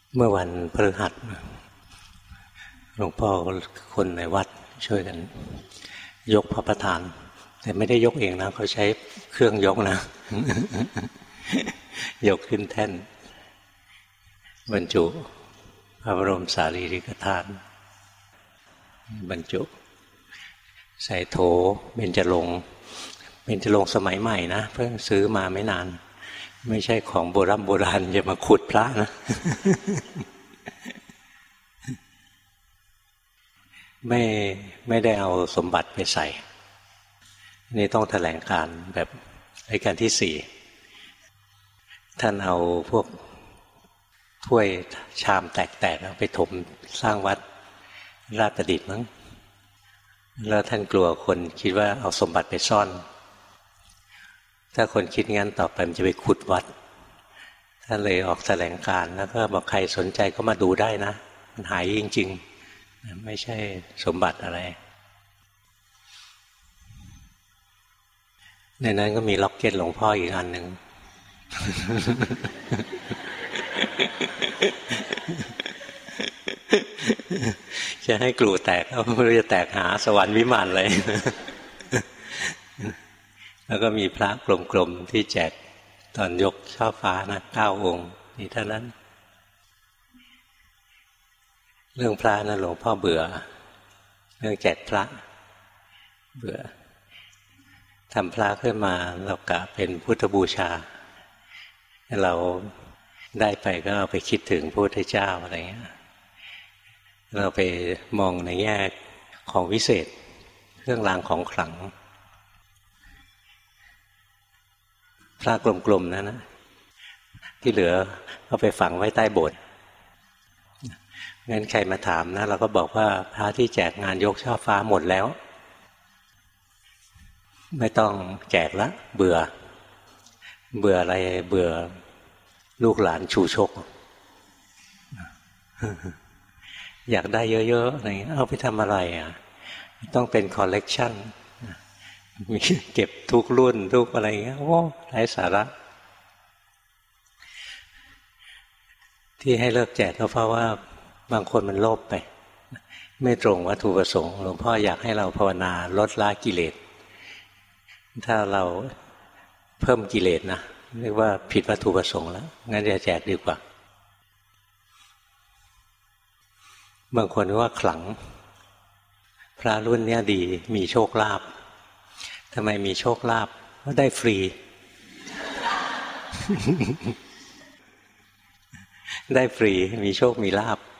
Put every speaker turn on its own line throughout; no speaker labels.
เมื่อวันพฤหัสหลวงพ่อคนในวัดช่วยกันยกพระประธานแต่ไม่ได้ยกเองนะเขาใช้เครื่องยกนะ ยกขึ้นแท่นบรรจุพระบรมสารีริกธาตุบรรจุใส่โถเบญจรงค์สมัยใหม่นะเพิ่งซื้อมาไม่นานไม่ใช่ของโบราณอย่ามาขุดพระนะ ไม่ได้เอาสมบัติไปใส่นี่ต้องแถลงการแบบรายการที่ 4ท่านเอาพวกถ้วยชามแตกๆไปถมสร้างวัดราชประดิษฐ์มั้งแล้วท่านกลัวคนคิดว่าเอาสมบัติไปซ่อนถ้าคนคิดงั้นต่อไปมันจะไปขุดวัดท่านเลยออกแถลงการแล้วก็บอกใครสนใจก็มาดูได้นะมันหายจริงๆไม่ใช่สมบัติอะไรในนั้นก็มีล็อกเก็ตหลวงพ่ออีกอันหนึ่ง จะให้กลูแตกก็ไม่รู้จะแตกหาสวรรค์วิมานเลย แล้วก็มีพระกลมๆที่แจกตอนยกช่อฟ้านะ9 องค์นี่เท่านั้นเรื่องพระนะหลวงพ่อเบื่อเรื่องแจกพระเบื่อทำพระขึ้นมาเรากะเป็นพุทธบูชาเราได้ไปก็เอาไปคิดถึงพระพุทธเจ้าอะไรเงี้ยเราไปมองในแง่ของวิเศษเครื่องรางของขลังพระกลมๆนั่นนะที่เหลือก็ไปฝังไว้ใต้โบสถ์งั้นใครมาถามนะเราก็บอกว่าพระที่แจกงานยกช่อฟ้าหมดแล้วไม่ต้องแจกละเบื่ออะไรเบื่อลูกหลานชูชก อยากได้เยอะๆอะไรเงี้ยเอาไปทำอะไรอ่ะต้องเป็นคอลเลกชันมีเก็บทุกรุ่นทุกอะไรเงี้ยโอ้ไร้สาระที่ให้เลิกแจกก็เพราะว่าบางคนมันโลภไปไม่ตรงวัตถุประสงค์หลวงพ่ออยากให้เราภาวนาลดละกิเลสถ้าเราเพิ่มกิเลสนะเรียกว่าผิดวัตถุประสงค์แล้วงั้นจะแจกดีกว่าบางคนว่าขลังพระรุ่นนี้ดีมีโชคลาภทำไมมีโชคลาภก็ได้ฟรี ได้ฟรีมีโชคมีลาภ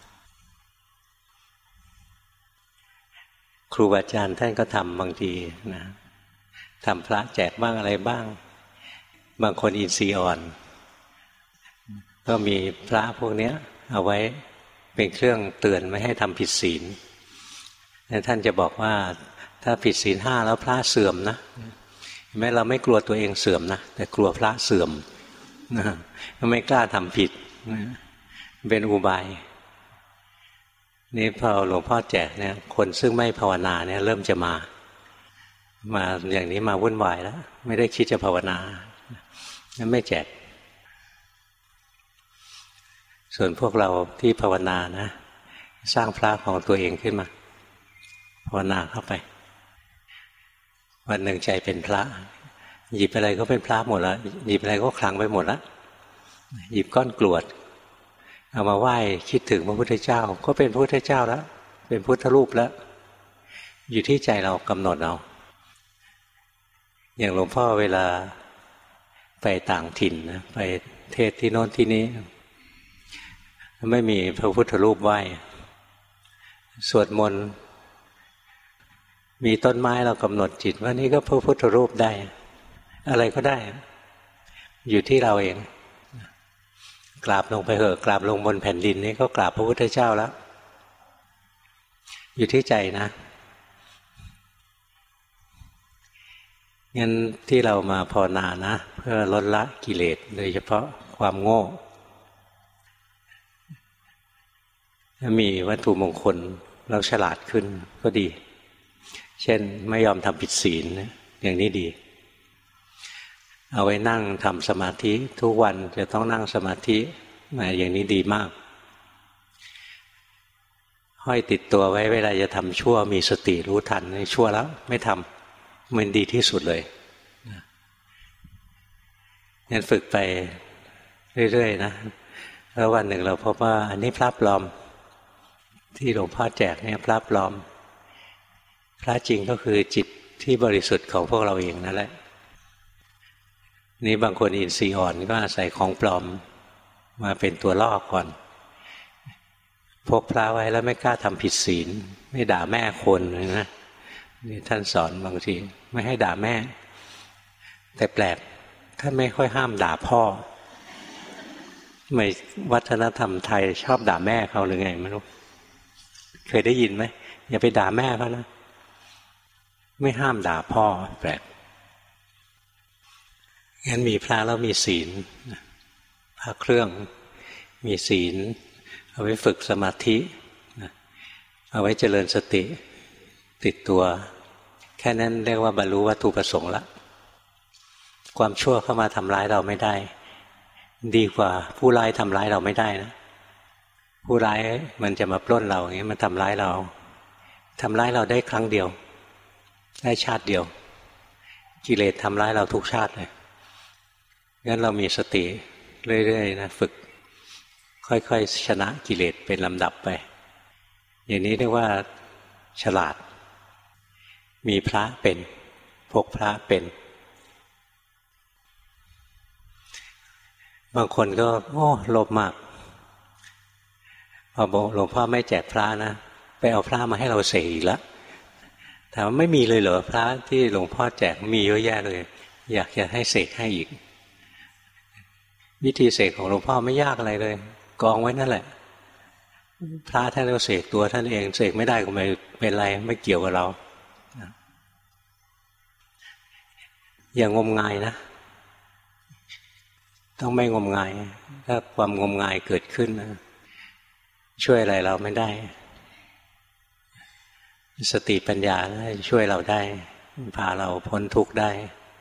ครูบาอาจารย์ท่านก็ทำบางทีนะทำพระแจกบ้างอะไรบ้างบางคนอินทรีย์อ่อนก็มีพระพวกนี้เอาไว้เป็นเครื่องเตือนไม่ให้ทำผิดศีลท่านจะบอกว่าถ้าผิดศีล 5แล้วพระเสื่อมนะแม้เราไม่กลัวตัวเองเสื่อมนะแต่กลัวพระเสื่อมนะไม่กล้าทำผิดเป็นอุบายนี่พอหลวงพ่อแจกเนี่ยคนซึ่งไม่ภาวนาเนี่ยเริ่มจะมาอย่างนี้มาวุ่นวายแล้วไม่ได้คิดจะภาวนาไม่แจกส่วนพวกเราที่ภาวนานะสร้างพระของตัวเองขึ้นมาภาวนาเข้าไปวันหนึ่งใจเป็นพระหยิบอะไรก็เป็นพระหมดแล้วหยิบอะไรก็คลังไปหมดแล้วหยิบก้อนกรวดเอามาไหว้คิดถึงพระพุทธเจ้าก็เป็นพระพุทธเจ้าแล้วเป็นพุทธรูปแล้วอยู่ที่ใจเรากำหนดเอาอย่างหลวงพ่อเวลาไปต่างถิ่นนะไปเทศที่โน้นที่นี้ไม่มีพระพุทธรูปไหว้สวดมนต์มีต้นไม้เรากำหนดจิตว่านี่ก็พระพุทธรูปได้อะไรก็ได้อยู่ที่เราเองกราบลงไปเหอะกราบลงบนแผ่นดินนี่ก็กราบพระพุทธเจ้าแล้วอยู่ที่ใจนะงั้นที่เรามาภาวนานะเพื่อลดละกิเลสโดยเฉพาะความโง่ถ้ามีวัตถุมงคลเราฉลาดขึ้นก็ดีเช่นไม่ยอมทำผิดศีลอย่างนี้ดีเอาไว้นั่งทำสมาธิทุกวันจะต้องนั่งสมาธิอย่างนี้ดีมากห้อยติดตัวไว้เวลาจะทำชั่วมีสติรู้ทันชั่วแล้วไม่ทำมันดีที่สุดเลยงั้นฝึกไปเรื่อยๆนะแล้ววันหนึ่งเราพบว่าอันนี้พระปลอมที่หลวงพ่อแจกเนี่ยพระปลอมพระจริงก็คือจิตที่บริสุทธิ์ของพวกเราเองนั่นแหละนี่บางคนอินทรีย์อ่อนก็อาศัยของปลอมมาเป็นตัวล่อก่อนพกพระไว้แล้วไม่กล้าทำผิดศีลไม่ด่าแม่คนเลยนะนี่ท่านสอนบางทีไม่ให้ด่าแม่แต่แปลกท่านไม่ค่อยห้ามด่าพ่อไม่วัฒนธรรมไทยชอบด่าแม่เขาหรือไงไม่รู้เคยได้ยินไหมอย่าไปด่าแม่เขานะไม่ห้ามด่าพ่อแปลกงั้นมีพระแล้วมีศีลพระเครื่องมีศีลเอาไว้ฝึกสมาธิเอาไว้เจริญสติติดตัวแค่นั้นเรียกว่าบรรลุวัตถุประสงค์ละความชั่วเข้ามาทำร้ายเราไม่ได้ดีกว่าผู้ร้ายทำร้ายเราไม่ได้นะผู้ร้ายมันจะมาปล้นเราอย่างนี้มันทำร้ายเราได้ครั้งเดียวได้ชาติเดียวกิเลสทำร้ายเราทุกชาติเลยงั้นเรามีสติเรื่อยๆนะฝึกค่อยๆชนะกิเลสเป็นลำดับไปอย่างนี้เรียกว่าฉลาดมีพระเป็นพกพระเป็นบางคนก็โลภมากพอบอกหลวงพ่อไม่แจกพระนะไปเอาพระมาให้เราเสกอีกแล้วถามว่าไม่มีเลยเหรอพระที่หลวงพ่อแจกมีเยอะแยะเลยอยากจะให้เสกให้อีกวิธีเสกของหลวงพ่อไม่ยากอะไรเลยกองไว้นั่นแหละพระท่านก็เสกตัวท่านเองเสกไม่ได้ก็ไม่เป็นไรไม่เกี่ยวกับเราอย่างงมงายนะต้องไม่งมงายถ้าความงมงายเกิดขึ้นนะช่วยอะไรเราไม่ได้สติปัญญาช่วยเราได้พาเราพ้นทุกข์ได้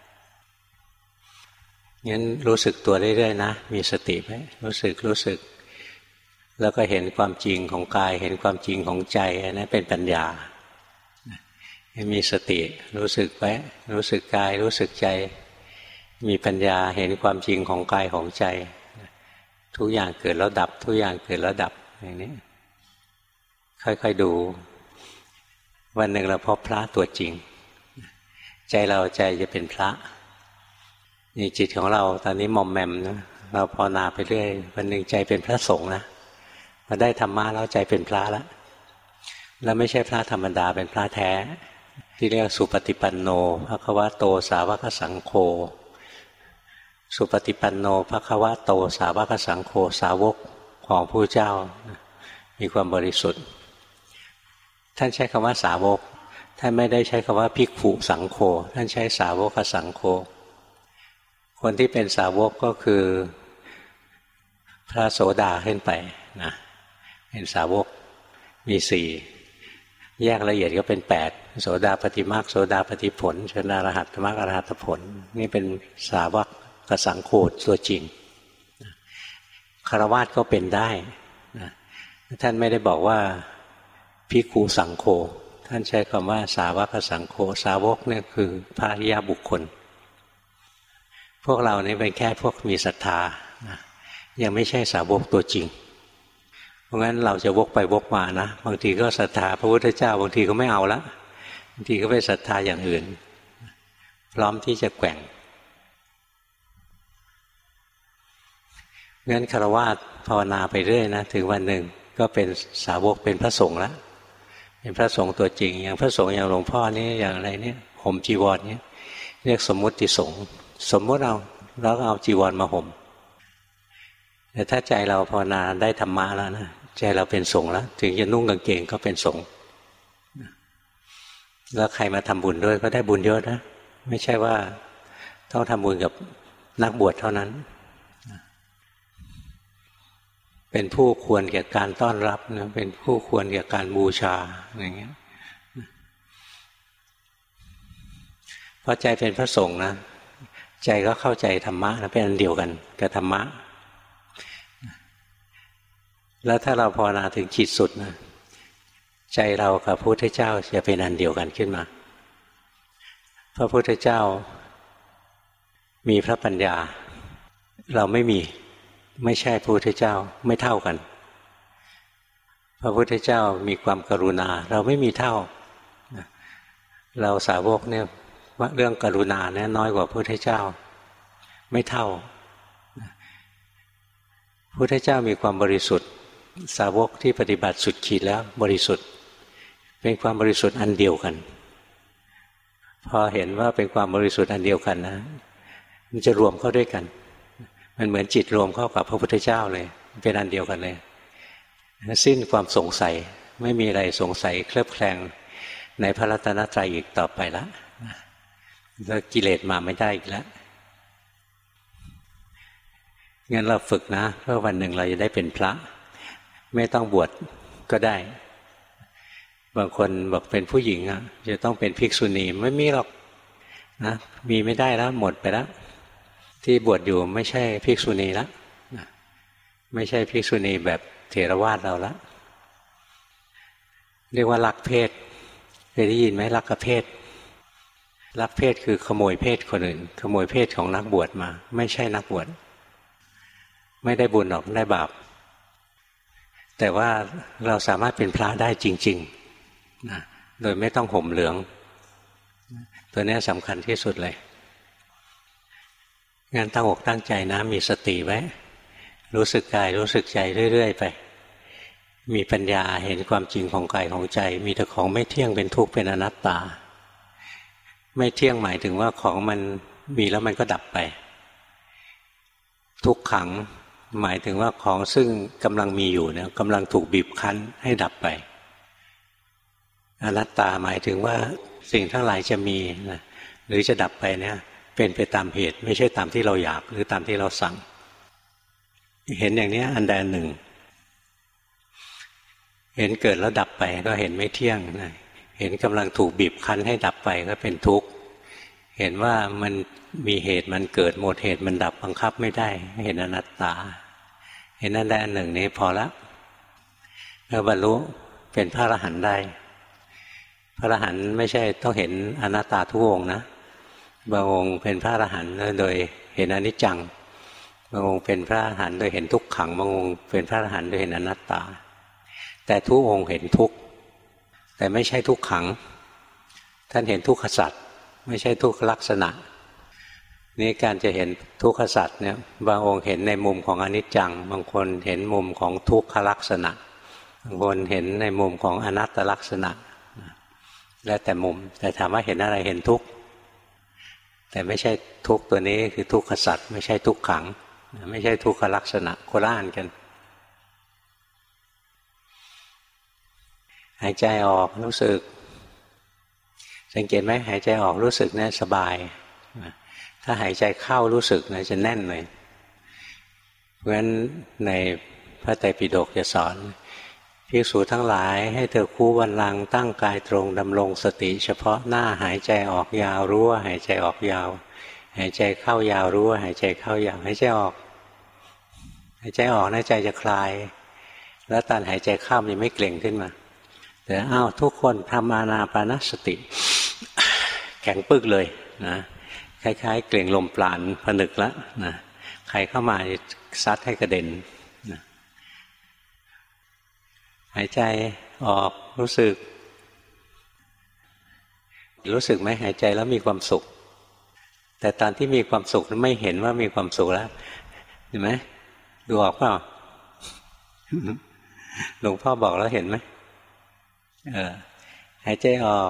งั้นรู้สึกตัวเรื่อยๆนะมีสติไหมรู้สึกแล้วก็เห็นความจริงของกายเห็นความจริงของใจนะเป็นปัญญามีสติรู้สึกไว้รู้สึกกายรู้สึกใจมีปัญญาเห็นความจริงของกายของใจทุกอย่างเกิดแล้วดับทุกอย่างเกิดแล้วดับอย่างนี้ค่อยๆดูวันหนึ่งเราพบพระตัวจริงใจจะเป็นพระนี่จิตของเราตอนนี้มอมแมมนะเราภาวนาไปเรื่อยวันหนึ่งใจเป็นพระสงฆ์นะพอได้ธรรมะแล้วใจเป็นพระแล้วไม่ใช่พระธรรมดาเป็นพระแท้ที่เรียกสุปฏิปันโนภควโตสาวกสังโฆสุปฏิปันโนภควโตสาวกสังโฆสาวกของพระเจ้ามีความบริสุทธิ์ท่านใช้คำว่าสาวกท่านไม่ได้ใช้คำว่าภิกขุสังโฆท่านใช้สาวกสังโฆคนที่เป็นสาวกก็คือพระโสดาขึ้นไปนะเป็นสาวกมี4แยกละเอียดก็เป็น8โสดาปัตติมรรคโสดาปัตติผลโสดาอรหัตมรรคอรหัตผลนี่เป็นสาวกสังโฆตัวจริงฆราวาสก็เป็นได้นะท่านไม่ได้บอกว่าภิกขุสังโฆท่านใช้คำว่าสาวกสังโฆสาวกเนี่ยคือพระอริยบุคคลพวกเรานี่เป็นแค่พวกมีศรัทธานะยังไม่ใช่สาวกตัวจริงเพราะงั้นเราจะวกไปวกมานะบางทีก็ศรัทธาพระพุทธเจ้าบางทีก็ไม่เอาละบางทีก็ไปศรัทธาอย่างอื่นพร้อมที่จะแกว่งงั้นฆราวาสภาวนาไปเรื่อยนะถึงวันหนึ่งก็เป็นสาวกเป็นพระสงฆ์แล้วเป็นพระสงฆ์ตัวจริงอย่างพระสงฆ์อย่างหลวงพ่อนี่อย่างอะไรเนี่ยห่มจีวรเนี่ยเรียกสมมุติสงฆ์สมมติเอาแล้วก็เอาจีวรมาห่มแต่ถ้าใจเราภาวนาได้ธรรมะแล้วนะใจเราเป็นสงฆ์แล้วถึงจะนุ่งกางเกงก็เป็นสงฆ์แล้วใครมาทำบุญด้วยก็ได้บุญเยอะนะไม่ใช่ว่าต้องทำบุญกับนักบวชเท่านั้นเป็นผู้ควรแก่การต้อนรับนะเป็นผู้ควรแก่การบูชาอย่างเงี้ยพอใจเป็นพระสงฆ์นะใจก็เข้าใจธรรมะนะเป็นอันเดียวกันกับธรรมะแล้วถ้าเราภาวนาถึงจิตสุดนะใจเรากับพระพุทธเจ้าจะเป็นอันเดียวกันขึ้นมาพระพุทธเจ้ามีพระปัญญาเราไม่มีไม่ใช่พระพุทธเจ้าไม่เท่ากันพระพุทธเจ้ามีความกรุณาเราไม่มีเท่าเราสาวกเนี่ยว่าเรื่องกรุณาเนี่ยน้อยกว่าพระพุทธเจ้าไม่เท่าพระพุทธเจ้ามีความบริสุทธิ์สาวกที่ปฏิบัติสุดขีดแล้วบริสุทธิ์เป็นความบริสุทธิ์อันเดียวกันพอเห็นว่าเป็นความบริสุทธิ์อันเดียวกันนะมันจะรวมเข้าด้วยกันมันเหมือนจิตรวมเข้ากับพระพุทธเจ้าเลยเป็นอันเดียวกันเลยสิ้นความสงสัยไม่มีอะไรสงสัยเคลือบแคลงในพระรัตนตรัยอีกต่อไปแล้วกิเลสมาไม่ได้อีกแล้วงั้นเราฝึกนะเพื่อวันหนึ่งเราจะได้เป็นพระไม่ต้องบวชก็ได้บางคนบอกเป็นผู้หญิงอ่ะจะต้องเป็นภิกษุณีไม่มีหรอกนะมีไม่ได้แล้วหมดไปแล้วที่บวชอยู่ไม่ใช่ภิกษุณีแล้วไม่ใช่ภิกษุณีแบบเถรวาทเราละเรียกว่าลักเพศเคยได้ยินไหมลักเพศลักเพศคือขโมยเพศคนอื่นขโมยเพศของนักบวชมาไม่ใช่นักบวชไม่ได้บุญหรอกได้บาปแต่ว่าเราสามารถเป็นพระได้จริงๆนะโดยไม่ต้องห่มเหลืองตัวนี้สำคัญที่สุดเลยงานตั้งอกตั้งใจนะมีสติไว้รู้สึกกายรู้สึกใจเรื่อยๆไปมีปัญญาเห็นความจริงของกายของใจมีแต่ของไม่เที่ยงเป็นทุกข์เป็นอนัตตาไม่เที่ยงหมายถึงว่าของมันมีแล้วมันก็ดับไปทุกขังหมายถึงว่าของซึ่งกำลังมีอยู่เนี่ยกำลังถูกบีบคั้นให้ดับไปอนัตตาหมายถึงว่าสิ่งทั้งหลายจะมีนะหรือจะดับไปเนี่ยเป็นไปตามเหตุไม่ใช่ตามที่เราอยากหรือตามที่เราสั่งเห็นอย่างนี้อันใดอันหนึ่งเห็นเกิดแล้วดับไปก็เห็นไม่เที่ยงนะเห็นกำลังถูกบีบคั้นให้ดับไปก็เป็นทุกข์เห็นว่ามันมีเหตุมันเกิดหมดเหตุมันดับบังคับไม่ได้เห็นอนัตตาเห็นอันใดอันหนึ่งนี้พอละแล้วบรรลุเป็นพระอรหันต์ได้พระอรหันต์ไม่ใช่ต้องเห็นอนัตตาทุกองค์นะบางองค์เป็นพระอรหันต์โดยเห็นอนิจจังบางองค์เป็นพระอรหันต์โดยเห็นทุกขังบางองค์เป็นพระอรหันต์โดยเห็นอนัตตาแต่ทุกองค์เห็นทุกข์แต่ไม่ใช่ทุกขังท่านเห็นทุกขสัจไม่ใช่ทุกขลักษณะนี่การจะเห็นทุกขสัจเนี่ยบางองค์เห็นในมุมของอนิจจังบางคนเห็นมุมของทุกขลักษณะบางคนเห็นในมุมของอนัตตลักษณะแล้วแต่มุมแต่ถามว่าเห็นอะไรเห็นทุกข์แต่ไม่ใช่ทุกข์ตัวนี้คือทุกขสัจไม่ใช่ทุกขังไม่ใช่ทุกขลักษณะโคละอันกันหายใจออกรู้สึกสังเกตไหมหายใจออกรู้สึกเนี่ยสบายถ้าหายใจเข้ารู้สึกเนี่ยจะแน่นเลยเพราะฉะนั้นในพระไตรปิฎกจะสอนภิกษุทั้งหลายให้เธอคู่บัลลังก์ตั้งกายตรงดำรงสติเฉพาะหน้าหายใจออกยาวรู้ว่าหายใจออกยาวหายใจเข้ายาวรู้ว่าหายใจเข้ายาวหายใจออกหายใจออกนะใจจะคลายแล้วตอนหายใจเข้ามันไม่เกร็งขึ้นมาแต่ทุกคนทำอานาปานสติแข็งปึกเลยนะคล้ายๆเกร็งลมปราณผนึกแล้วนะใครเข้ามาซัดให้กระเด็นนะหายใจออกรู้สึกไหมหายใจแล้วมีความสุขแต่ตอนที่มีความสุขไม่เห็นว่ามีความสุขแล้วเห็นไหมดูออกเปล่าหลวงพ่อบอกแล้วเห็นไหมหายใจออก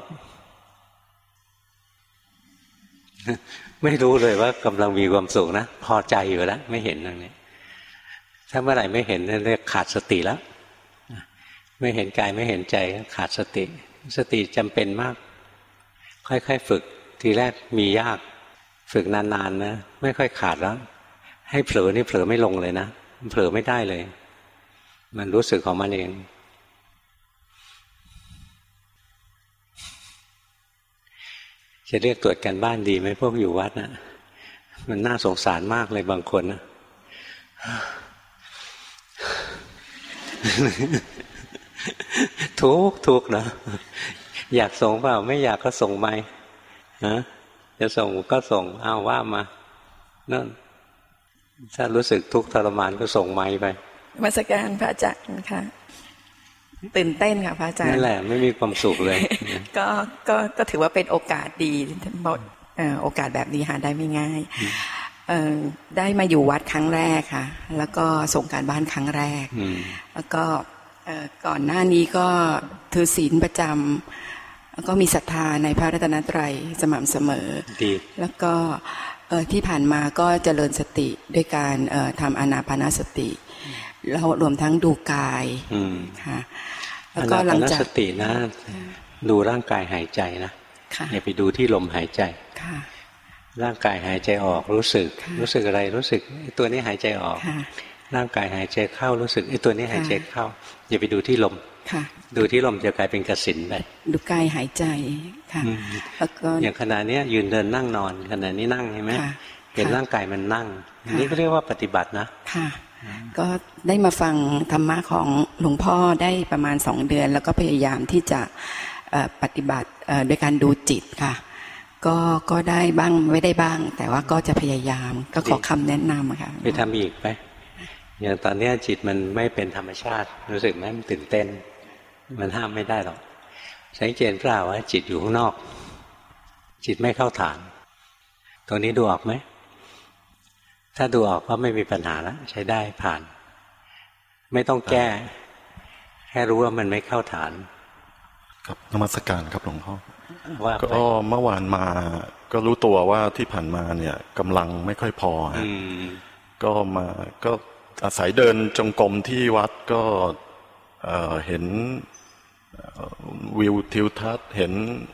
ไม่รู้เลยว่ากำลังมีความสุขนะพอใจอยู่แล้วไม่เห็นตรงนี้ถ้าเมื่อไหร่ไม่เห็นนั่นเรียกขาดสติแล้วไม่เห็นกายไม่เห็นใจขาดสติสติจำเป็นมากค่อยๆฝึกทีแรกมียากฝึกนานๆนะไม่ค่อยขาดแล้วให้เผลอนี่เผลอไม่ลงเลยนะเผลอไม่ได้เลยมันรู้สึกของมันเองจะเรียกตรวจการบ้านดีไหมพวกอยู่วัดนะมันน่าสงสารมากเลยบางคนนะทุกนะอยากส่งเปล่าไม่อยากก็ส่งไปฮะจะส่งก็ส่งเอาว่ามานั่นถ้ารู้สึกทุกข์ทรมานก็ส่งไม้ไป
นมัสการพระอาจารย์ค่ะตื่นเต้นค่ะพระอาจารย์
นั่นแหละไม่มีความสุขเลย
ก็ถือว่าเป็นโอกาสดีโอกาสแบบนี้หาได้ไม่ง่ายได้มาอยู่วัดครั้งแรกค่ะแล้วก็ส่งการบ้านครั้งแรกแล้วก็ก่อนหน้านี้ก็ถือศีลประจำแล้วก็มีศรัทธาในพระรัตนตรัยสม่ำเสมอแล้วก็ที่ผ่านมาก็เจริญสติด้วยการทำอานาปานสติแล้วรวมทั้งดูกายค่ะแล้วก็หลังจากสตินะดูร่างกายหายใจนะอย่าไปดูที่ลมหายใจร่างกายหายใจออกรู้สึกอะไรรู้สึกตัวนี้หายใจออกร่างกายหายใจเข้ารู้สึกตัวนี้หายใจเข้าอย่าไปดูที่ลมดูที่ลมจะกลายเป็นกสิณไปดูกายหายใจค่ะแล้วก็
อย่างขณะนี้ยืนเดินนั่งนอนขณะนี้นั่งเห็นไหมเห็นร่างกายมันนั่งนี่ก็เรียกว่าปฏิบัตินะ
ค่ะก็ได้มาฟังธรรมะของหลวงพ่อได้ประมาณ2 เดือนแล้วก็พยายามที่จะปฏิบัติโดยการดูจิตค่ะก็ได้บ้างไม่ได้บ้างแต่ว่าก็จะพยายามก็ขอคำแนะนำค่ะ
ไปทำอีกไหมอย่างตอนนี้จิตมันไม่เป็นธรรมชาติรู้สึกไหมมันตื่นเต้นมันห้ามไม่ได้หรอกสังเกตเปล่าว่าจิตอยู่ข้างนอกจิตไม่เข้าฐานตรงนี้ดูออกไหมถ้าดูออกก็ไม่มีปัญหาแล้วใช้ได้ผ่านไม่ต้องแก้แค่รู้ว่ามันไม่เข้าฐาน
ครับนมัสการครับหลวงพ่อก็เมื่อวานมาก็รู้ตัวว่าที่ผ่านมาเนี่ยกำลังไม่ค่อยพอฮะก็อาศัยเดินจงกรมที่วัดก็เห็นวิวทิวทัศน์เห็น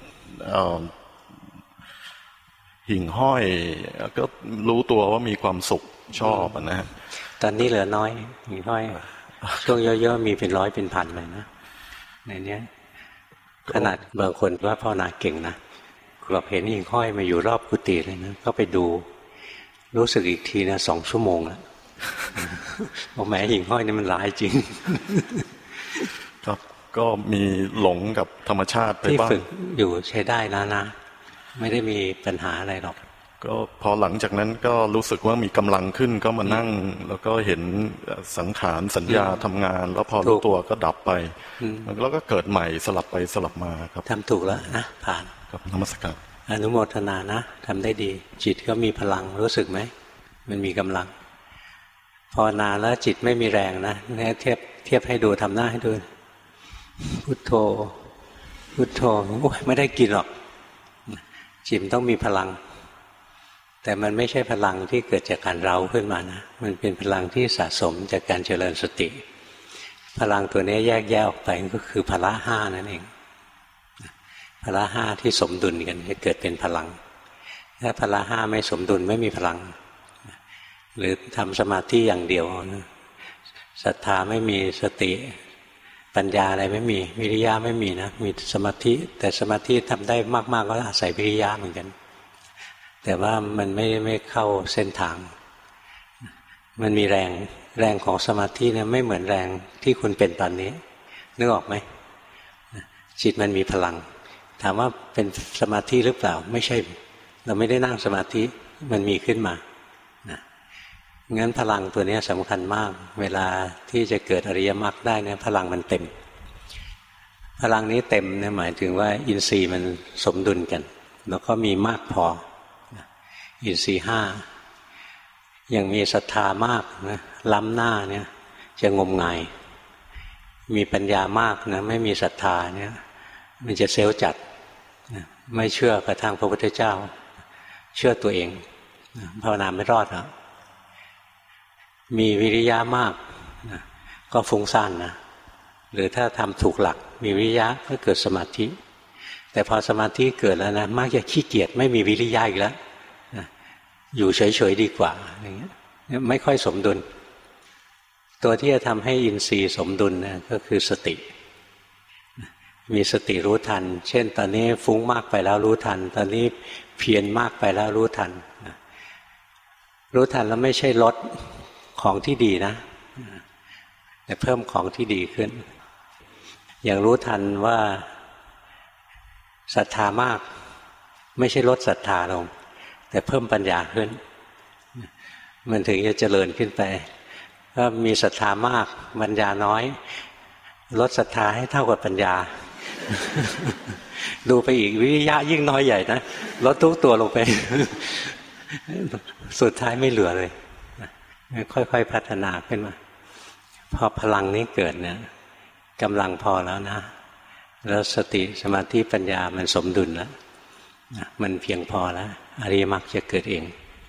หิ่งห้อยก็รู้ตัวว่ามีความสุขชอบนะฮะ
ตอนนี้เหลือน้อยหิ่งห้อยช่วงเยอะๆมีเป็นร้อยเป็นพันเลยนะในนี้ขนาดบางคนว่าภาวนาเก่งนะเราเห็นหิ่งห้อยมาอยู่รอบกุฏิเลยนะก็ไปดูรู้สึกอีกทีนะ2 ชั่วโมงแล้วบอกแหมหิ่งห้อยนี่มันร้ายจริง
ครับก็มีหลงกับธรรมชาติไปบ้าง
ที่ฝึกอยู่ใช้ได้นะไม่ได้มีปัญหาอะไรหรอก
ก็พอหลังจากนั้นก็รู้สึกว่ามีกำลังขึ้นก็มานั่งแล้วก็เห็นสังขารสัญญาทำงานแล้วพอรู้ตัวก็ดับไปแล้วก็เกิดใหม่สลับไปสลับมาครับ
ทำถูกแล้วนะผ่าน
ครับนมัสการ
อนุโมทนานะทำได้ดีจิตก็มีพลังรู้สึกไหมมันมีกำลังภาวนาแล้วจิตไม่มีแรงนะเทียบให้ดูทำหน้าให้ดูพุทโธพุทโธโอ้ยไม่ได้กินหรอกจิตต้องมีพลังแต่มันไม่ใช่พลังที่เกิดจากการเร้าขึ้นมานะมันเป็นพลังที่สะสมจากการเจริญสติพลังตัวนี้แยกแยะออกไปก็คือพละห้านั่นเองพละห้าที่สมดุลกันจะเกิดเป็นพลังถ้าพละห้าไม่สมดุลไม่มีพลังหรือทำสมาธิอย่างเดียวศรัทธาไม่มีสติปัญญาอะไรไม่มีวิริยะไม่มีนะมีสมาธิแต่สมาธิทำได้มากๆก็อาศัยวิริยะเหมือนกันแต่ว่ามันไม่เข้าเส้นทางมันมีแรงของสมาธิเนี่ยไม่เหมือนแรงที่คุณเป็นตอนนี้นึกออกไหมจิตมันมีพลังถามว่าเป็นสมาธิหรือเปล่าไม่ใช่เราไม่ได้นั่งสมาธิมันมีขึ้นมางั้นพลังตัวนี้สำคัญมากเวลาที่จะเกิดอริยมรรคได้เนี่ยพลังมันเต็มพลังนี้เต็มเนี่ยหมายถึงว่าอินทรีย์มันสมดุลกันแล้วก็มีมากพออินทรีย์5ยังมีศรัทธามากนะล้ำหน้าเนี่ยจะงมงายมีปัญญามากนะไม่มีศรัทธาเนี่ยมันจะเซลล์จัดไม่เชื่อกระทั่งพระพุทธเจ้าเชื่อตัวเองภาวนาไม่รอดแล้วมีวิริยะมากก็ฟุ้งซ่านนะหรือถ้าทำถูกหลักมีวิริยะก็เกิดสมาธิแต่พอสมาธิเกิดแล้วนะมักจะขี้เกียจไม่มีวิริยะอีกแล้วอยู่เฉยๆดีกว่าอย่างเงี้ยไม่ค่อยสมดุลตัวที่จะทำให้อินทรีย์สมดุลนะก็คือสติมีสติรู้ทันเช่นตอนนี้ฟุ้งมากไปแล้วรู้ทันตอนนี้เพียรมากไปแล้วรู้ทันรู้ทันแล้วไม่ใช่ลดของที่ดีนะแต่เพิ่มของที่ดีขึ้นอย่างรู้ทันว่าศรัทธามากไม่ใช่ลดศรัทธาลงแต่เพิ่มปัญญาขึ้นมันถึงจะเจริญขึ้นไปถ้ามีศรัทธามากปัญญาน้อยลดศรัทธาให้เท่ากับปัญญา ดูไปอีกวิริยะยิ่งน้อยใหญ่นะลดทุกตัวลงไป สุดท้ายไม่เหลือเลยค่อยๆพัฒนาขึ้นมาพอพลังนี้เกิดเนี่ยกำลังพอแล้วนะแล้วสติสมาธิปัญญามันสมดุลแล้วมันเพียงพอแล้วอริยมรรคจะเกิดเอง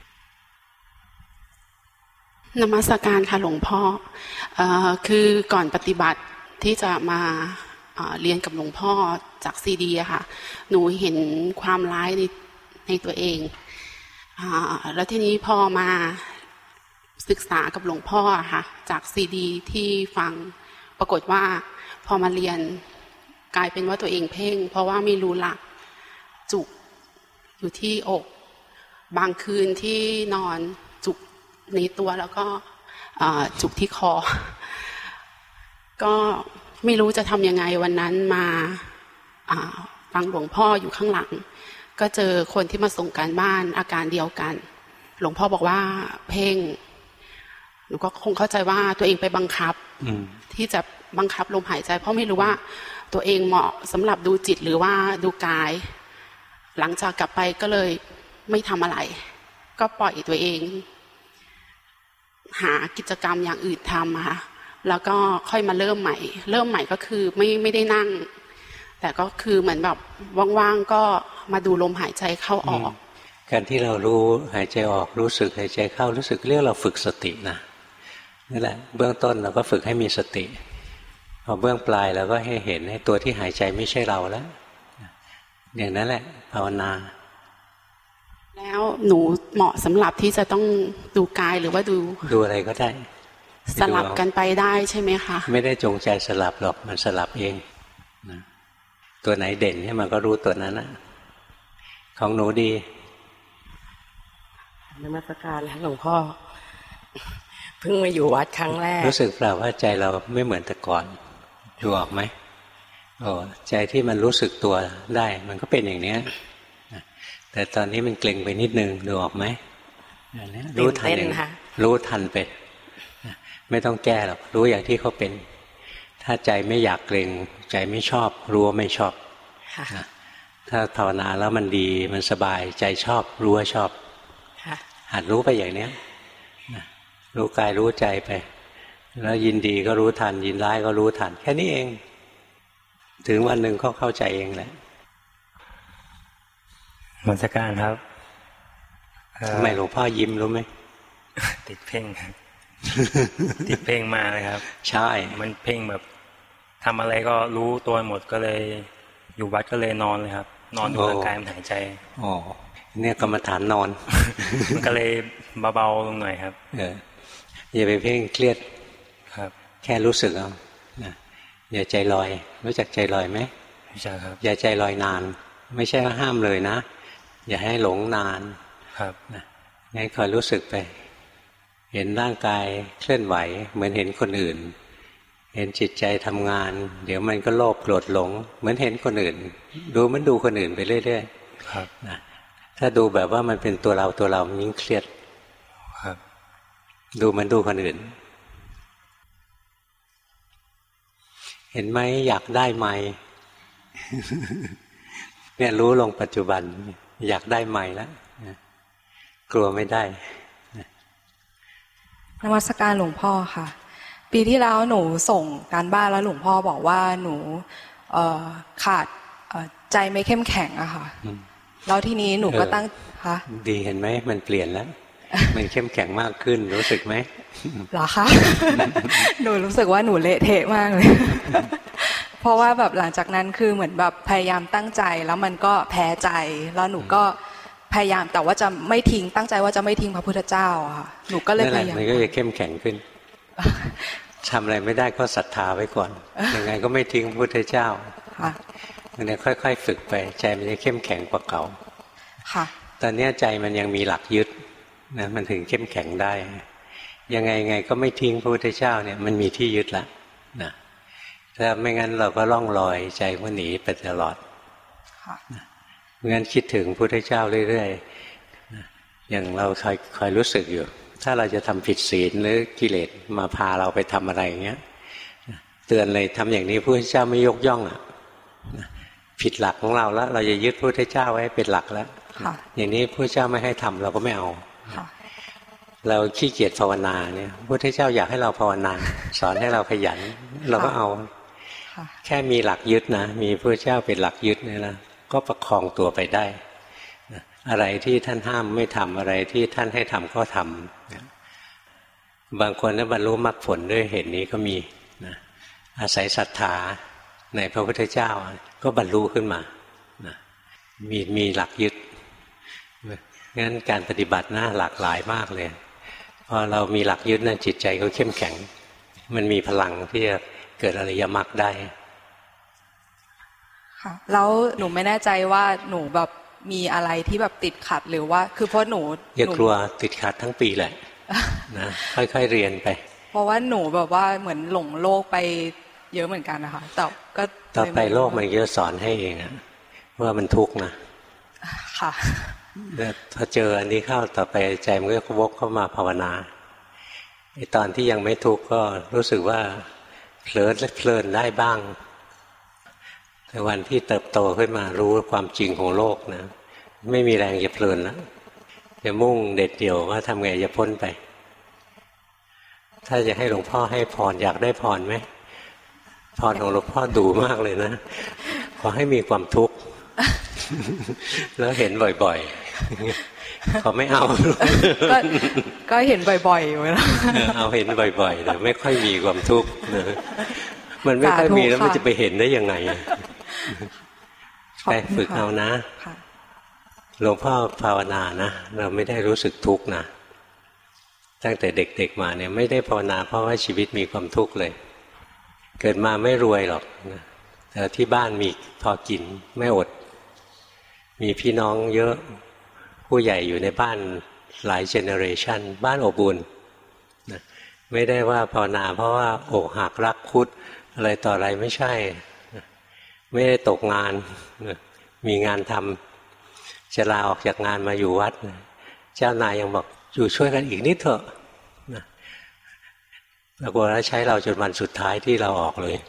นมัสการค่ะหลวงพ่อคือก่อนปฏิบัติที่จะมาเรียนกับหลวงพ่อจากซีดีอะค่ะหนูเห็นความร้ายในตัวเองแล้วทีนี้พอมาศึกษากับหลวงพ่อค่ะจากซีดีที่ฟังปรากฏว่าพอมาเรียนกลายเป็นว่าตัวเองเพ่งเพราะว่าไม่รู้หลักจุกอยู่ที่อกบางคืนที่นอนจุกในตัวแล้วก็จุกที่คอก็ไม่รู้จะทำยังไงวันนั้นมาฟังหลวงพ่ออยู่ข้างหลังก็เจอคนที่มาส่งการบ้านอาการเดียวกันหลวงพ่อบอกว่าเพ่งหนูก็คงเข้าใจว่าตัวเองไปบังคับที่จะบังคับลมหายใจเพราะไม่รู้ว่าตัวเองเหมาะสำหรับดูจิตหรือว่าดูกายหลังจากกลับไปก็เลยไม่ทำอะไรก็ปล่อยตัวเองหากิจกรรมอย่างอื่นทำค่ะแล้วก็ค่อยมาเริ่มใหม่ก็คือไม่ได้นั่งแต่ก็คือเหมือนแบบว่างๆก็มาดูลมหายใจเข้าออก
การที่เรารู้หายใจออกรู้สึกหายใจเข้ารู้สึกเรียกเราฝึกสตินะนั่นแหละเบื้องต้นเราก็ฝึกให้มีสติพอเบื้องปลายเราก็ให้เห็นให้ตัวที่หายใจไม่ใช่เราแล้วอย่างนั้นแหละภาวนา
แล้วหนูเหมาะสำหรับที่จะต้องดูกายหรือว่าดู
อะไรก็ได้
สลับกันไปได้ใช่ไหมคะ
ไม่ได้จงใจสลับหรอกมันสลับเองนะตัวไหนเด่นให้มันก็รู้ตัวนั้นนะของหนูดี
นมัสการแล้วหลวงพ่อเพิ่งมาอยู่วัดครั้งแรก
รู้สึกเปล่าว่าใจเราไม่เหมือนแต่ก่อนดูออกไหมโอ้ใจที่มันรู้สึกตัวได้มันก็เป็นอย่างนี้แต่ตอนนี้มันเกร็งไปนิดนึงดูออกไหมรู้ทันเองรู้ทันไปไม่ต้องแก้หรอกรู้อย่างที่เขาเป็นถ้าใจไม่อยากเกร็งใจไม่ชอบรู้ว่าไม่ชอบถ้าภาวนาแล้วมันดีมันสบายใจชอบรู้ว่าชอบหัดรู้ไปอย่างนี้รู้กายรู้ใจไปแล้วยินดีก็รู้ทันยินร้ายก็รู้ทันแค่นี้เองถึงวันหนึ่งก็เข้าใจเองแหละ
มนต์การครับ
ทำไมหลวงพ่อยิ้มรู้ไหม
ติดเพ่งครับติดเพ่งมาเลยครับ
ใช่
มันเพ่งแบบทำอะไรก็รู้ตัวหมดก็เลยอยู่วัดก็เลยนอนเลยครับนอนดูร่างกายมันหายใจ
อ๋อเนี่ยกรรมฐานนอน
มันก็เลยเบาๆลงหน่อยครับ
อย่าไปเพ่งเครียด
ครับ
แค่รู้สึกเอาอย่าใจลอยรู้จักใจลอยไหม
ใช่ครับ
อย่าใจลอยนานไม่ใช่ว่าห้ามเลยนะอย่าให้หลงนาน
ครับ
งั้นคอยรู้สึกไปเห็นร่างกายเคลื่อนไหวเหมือนเห็นคนอื่นเห็นจิตใจทำงานเดี๋ยวมันก็โลภโกรธหลงเหมือนเห็นคนอื่นดูมันดูคนอื่นไปเรื่อย
ๆครับ
นะถ้าดูแบบว่ามันเป็นตัวเรามันยิ่งเครียด
ครับ
ดูมันดูคนอื่นเห็นไหมอยากได้ไหม เนี่ยรู้ลงปัจจุบันอยากได้ไหมแล้วกลัวไม่ได้
นมัสการหลวงพ่อค่ะปีที่แล้วหนูส่งการบ้านแล้วหลวงพ่อบอกว่าหนูขาดใจไม่เข้มแข็งอะค่ะแล้วทีนี้หนูก็ตั้งค่ะ
ดีเห็นไหมมันเปลี่ยนแล้วมันเข้มแข็งมากขึ้นรู้สึกไหม
เหรอคะหนูรู้สึกว่าหนูเละเทะมากเลยเพราะว่าแบบหลังจากนั้นคือเหมือนแบบพยายามตั้งใจแล้วมันก็แพ้ใจแล้วหนูก็พยายามแต่ว่าจะไม่ทิ้งตั้งใจว่าจะไม่ทิ้งพระพุทธเจ้าค่ะหนูก็เลยพยายาม
มันก็จะเข้มแข็งขึ้นทำอะไรไม่ได้ก็ศรัทธาไว้ก่อนยังไงก็ไม่ทิ้งพระพุทธเจ้ามันจะค่อยๆฝึกไปใจมันจะเข้มแข็งกว่าเก่าตอนนี้ใจมันยังมีหลักยึดนะมันถึงเข้มแข็งได้ยังไงก็ไม่ทิ้งพระพุทธเจ้าเนี่ยมันมีที่ยึดละนะถ้าไม่งั้นเราก็ล่องลอยใจก็หนีไปตลอดไม่งั้นคิดถึงพุทธเจ้าเรื่อยๆอย่างเราคอยรู้สึกอยู่ถ้าเราจะทำผิดศีลหรือกิเลสมาพาเราไปทำอะไรอย่างเงี้ยเตือนเลยทำอย่างนี้พระพุทธเจ้าไม่ยกย่องอ่ะผิดหลักของเราแล้วเราจะยึดพระพุทธเจ้าไว้เป็นหลักแล้วอย่างนี้พระพุทธเจ้าไม่ให้ทำเราก็ไม่เอาเราขี้เกียจภาวนาเนี่ยพระพุทธเจ้าอยากให้เราภาวนาสอนให้เราขยันเราก็เอาแค่มีหลักยึดนะมีพระพุทธเจ้าเป็นหลักยึดนี่นะก็ประคองตัวไปได้อะไรที่ท่านห้ามไม่ทำอะไรที่ท่านให้ทำก็ทำบางคนบรรลุมรรคผลด้วยเหตุนี้ก็มีนะอาศัยศรัทธาในพระพุทธเจ้าก็บรรลุขึ้นมานะมีหลักยึดงั้นการปฏิบัตินะหลากหลายมากเลยพอเรามีหลักยึดนะจิตใจก็เข้มแข็งมันมีพลังที่จะเกิดอริยมรรคได้
ค่ะแล้วหนูไม่แน่ใจว่าหนูแบบมีอะไรที่แบบติดขัดหรือว่าคือเพราะหนู
อย่ากลัวติดขัดทั้งปีแหละนะค่อยๆเรียนไป
เพราะว่าหนูแบบว่าเหมือนหลงโลกไปเยอะเหมือนกันนะคะแต่ก็
ต่อไปโลกมันจะสอนให้เองว่ามันทุกข์นะ
ค่ะ
พอเจออันนี้เข้าต่อไปใจมันก็วกเข้ามาภาวนาไอ้ตอนที่ยังไม่ทุกข์ก็รู้สึกว่าเพลินได้บ้างแต่วันที่เติบโตขึ้นมารู้ความจริงของโลกนะไม่มีแรงจะเพลินแล้วจะมุ่งเด็ดเดี่ยวว่าทำไงจะพ้นไปถ้าจะให้หลวงพ่อให้พรอยากได้พรไหมพรของหลวงพ่อดูมากเลยนะขอให้มีความทุกข์แล้วเห็นบ่อยๆเขาไม่เอา
ก็เห็นบ่อยๆอยู่แล้ว
เอาเห็นบ่อยๆแต่ไม่ค่อยมีความทุกข์มันไม่ค่อยมีแล้วมันจะไปเห็นได้ยังไงไปฝึกเอานะหลวงพ่อภาวนานะเราไม่ได้รู้สึกทุกข์นะตั้งแต่เด็กๆมาเนี่ยไม่ได้ภาวนาเพราะว่าชีวิตมีความทุกข์เลยเกิดมาไม่รวยหรอกแต่ที่บ้านมีพอกินไม่อดมีพี่น้องเยอะผู้ใหญ่อยู่ในบ้านหลายเจเนอเรชันบ้านอบอุ่นไม่ได้ว่าภาวนาเพราะว่าอกหักรักคุดอะไรต่ออะไรไม่ใช่ไม่ได้ตกงานมีงานทำจะลาออกจากงานมาอยู่วัดเจ้านายยังบอกอยู่ช่วยกันอีกนิดเถอะปรากฏว่าใช้เราจนวันสุดท้ายที่เราออกเลย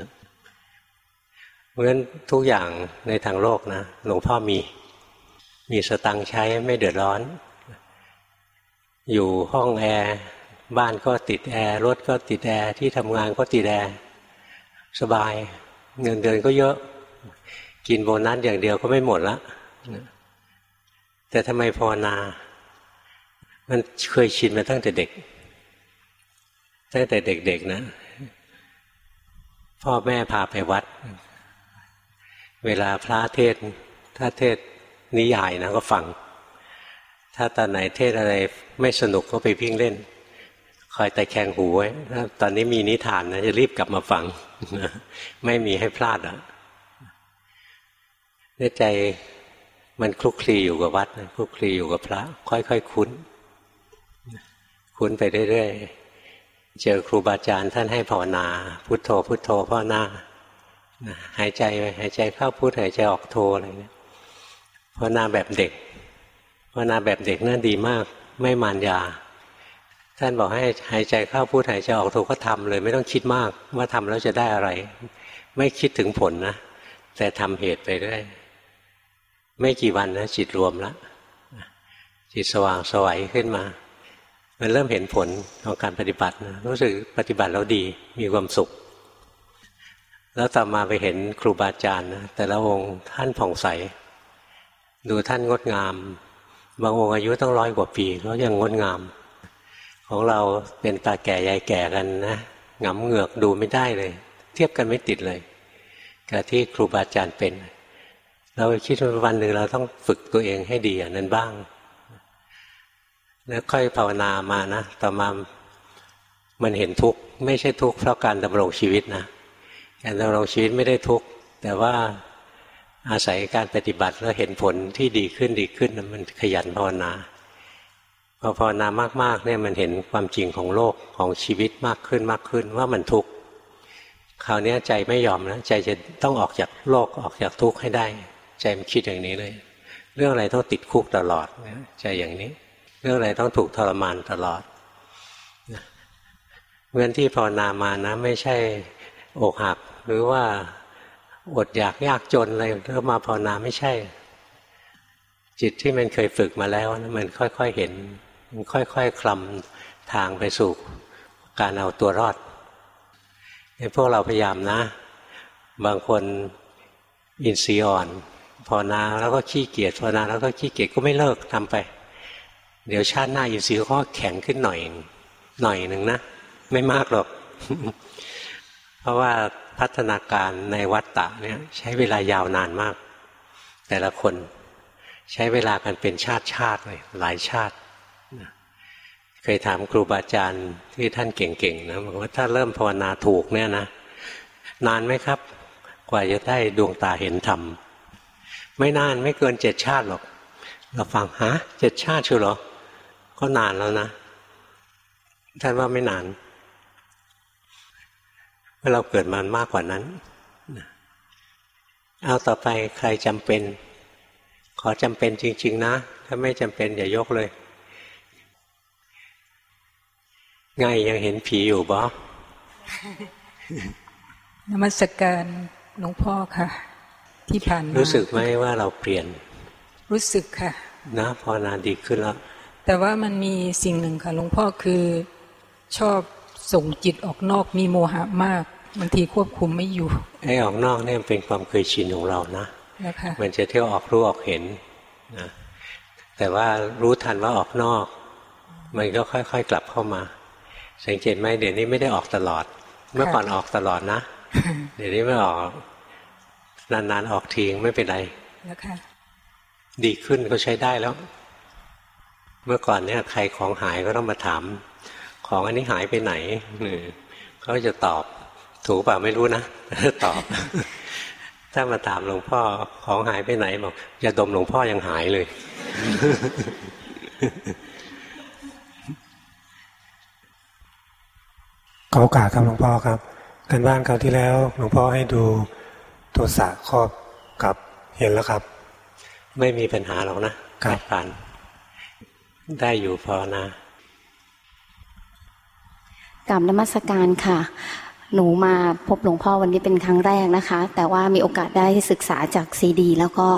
เพราะฉะนั้นทุกอย่างในทางโลกนะหลวงพ่อมีสตังค์ใช้ไม่เดือดร้อนอยู่ห้องแอร์บ้านก็ติดแอร์รถก็ติดแอร์ที่ทำงานก็ติดแอร์สบายเงินเดือนก็เยอะกินโบนัสอย่างเดียวก็ไม่หมดละแต่ทำไมภาวนามันเคยชินมาตั้งแต่เด็กนะพ่อแม่พาไปวัดเวลาพระเทศถ้าเทศนิยายนะก็ฟังถ้าตอนไหนเทศอะไรไม่สนุกก็ไปวิ่งเล่นคอยแต่แคงหูไว้ตอนนี้มีนิทานนะจะรีบกลับมาฟังไม่มีให้พลาดในใจมันคลุกคลีอยู่กับวัดคลุกคลีอยู่กับพระค่อยๆคุ้นไปเรื่อยๆเจอครูบาอาจารย์ท่านให้ภาวนาพุทโธพุทโธภาวนาหายใจไปหายใจเข้าพุทหายใจออกโธอะไรเนี่ยภาวนาแบบเด็กภาวนาแบบเด็กนั่นดีมากไม่มารยาท่านบอกให้หายใจเข้าพุทหายใจออกโธก็ทำเลยไม่ต้องคิดมากว่าทำแล้วจะได้อะไรไม่คิดถึงผลนะแต่ทำเหตุไปเรื่อยไม่กี่วันนะจิตรวมแล้วจิตสว่างไสวขึ้นมามันเริ่มเห็นผลของการปฏิบัตินะรู้สึกปฏิบัติแล้วดีมีความสุขแล้วต่อมาไปเห็นครูบาอาจารย์นะแต่ละองค์ท่านผ่องใสดูท่านงดงามบางองค์อายุต้อง100 กว่าปีเขายังงดงามของเราเป็นตาแก่ยายแก่กันนะหงำเหงือกดูไม่ได้เลยเทียบกันไม่ติดเลยกับที่ครูบาอาจารย์เป็นเราคิดว่าวันหนึ่งเราต้องฝึกตัวเองให้ดีอย่างนั้นบ้างแล้วค่อยภาวนามานะต่อมามันเห็นทุกข์ไม่ใช่ทุกข์เพราะการดำรงชีวิตนะการดำรงชีวิตไม่ได้ทุกข์แต่ว่าอาศัยการปฏิบัติแล้วเห็นผลที่ดีขึ้นมันขยันภาวนาพอภาวนามากๆเนี่ยมันเห็นความจริงของโลกของชีวิตมากขึ้นว่ามันทุกข์คราวนี้ใจไม่ยอมนะใจจะต้องออกจากโลกออกจากทุกข์ให้ได้ใจมันคิดอย่างนี้เลยเรื่องอะไรต้องติดคุกตลอดใจอย่างนี้เรื่องอะไรต้องถูกทรมานตลอดเมื่อที่ภาวนามานะไม่ใช่อกหักหรือว่าอดอยากยากจนอะไรแล้วมาภาวนาไม่ใช่จิตที่มันเคยฝึกมาแล้วนะมันค่อยๆเห็นมันค่อยๆคลำทางไปสู่การเอาตัวรอดพวกเราพยายามนะบางคนอินทรีย์อ่อนภาวนาแล้วก็ขี้เกียจภาวนาแล้วก็ขี้เกียจก็ไม่เลิกทำไปเดี๋ยวชาติหน้าอินทรีย์ก็แข็งขึ้นหน่อยหนึ่งนะไม่มากหรอก เพราะว่าพัฒนาการในวัฏฏะเนี่ยใช้เวลายาวนานมากแต่ละคนใช้เวลากันเป็นชาติเลยหลายชาติเคยถามครูบาอาจารย์ที่ท่านเก่งๆนะบอกว่าถ้าเริ่มภาวนาถูกเนี่ยนะนานไหมครับกว่าจะได้ดวงตาเห็นธรรมไม่นานไม่เกิน7 ชาติหรอกเราฟัง7 ชาติชัวร์เหรอก็นานแล้วนะท่านว่าไม่นานเมื่อเราเกิดมามากกว่านั้นเอาต่อไปใครจำเป็นขอจำเป็นจริงๆนะถ้าไม่จำเป็นอย่ายกเลยไงยังเห็นผีอยู่บ่
นมัสการหลวงพ่อค่ะที่ผ่านมารู้
สึกไหมว่าเราเปลี่ยน
รู้สึกค่ะ
นะพอนานดีขึ้นแล้ว
แต่ว่ามันมีสิ่งหนึ่งค่ะหลวงพ่อคือชอบส่งจิตออกนอกมีโมหะมากบางทีควบคุมไม่อยู่
ไอ้ออกนอกเนี่ยเป็นความเคยชินของเรานะมันจะเที่ยวออกรู้ออกเห็นนะแต่ว่ารู้ทันว่าออกนอกมันก็ค่อยๆกลับเข้ามาสังเกตไหมเดี๋ยวนี้ไม่ได้ออกตลอดเมื่อก่อนออกตลอดนะเดี๋ยวนี้ไม่ออกนานๆออกทีไม่เป็นไรดีขึ้นก็ใช้ได้แล้วเมื่อก่อนเนี่ยใครของหายก็ต้องมาถามของอันนี้หายไปไหนเขาจะตอบถูกเปล่าไม่รู้นะตอบถ้ามาถามหลวงพ่อของหายไปไหนบอกอย่าดมหลวงพ่อยังหายเลย
ขอโอกาสครับหลวงพ่อครับการบ้านคราวที่แล้วหลวงพ่อให้ดูโทสะครอบกับเห็นแล้วครับ
ไม่มีปัญหาหรอกนะผ่านได้อยู่พอนะ
กราบนมัสการค่ะหนูมาพบหลวงพ่อวันนี้เป็นครั้งแรกนะคะแต่ว่ามีโอกาสได้ศึกษาจากซีดีแล้วก็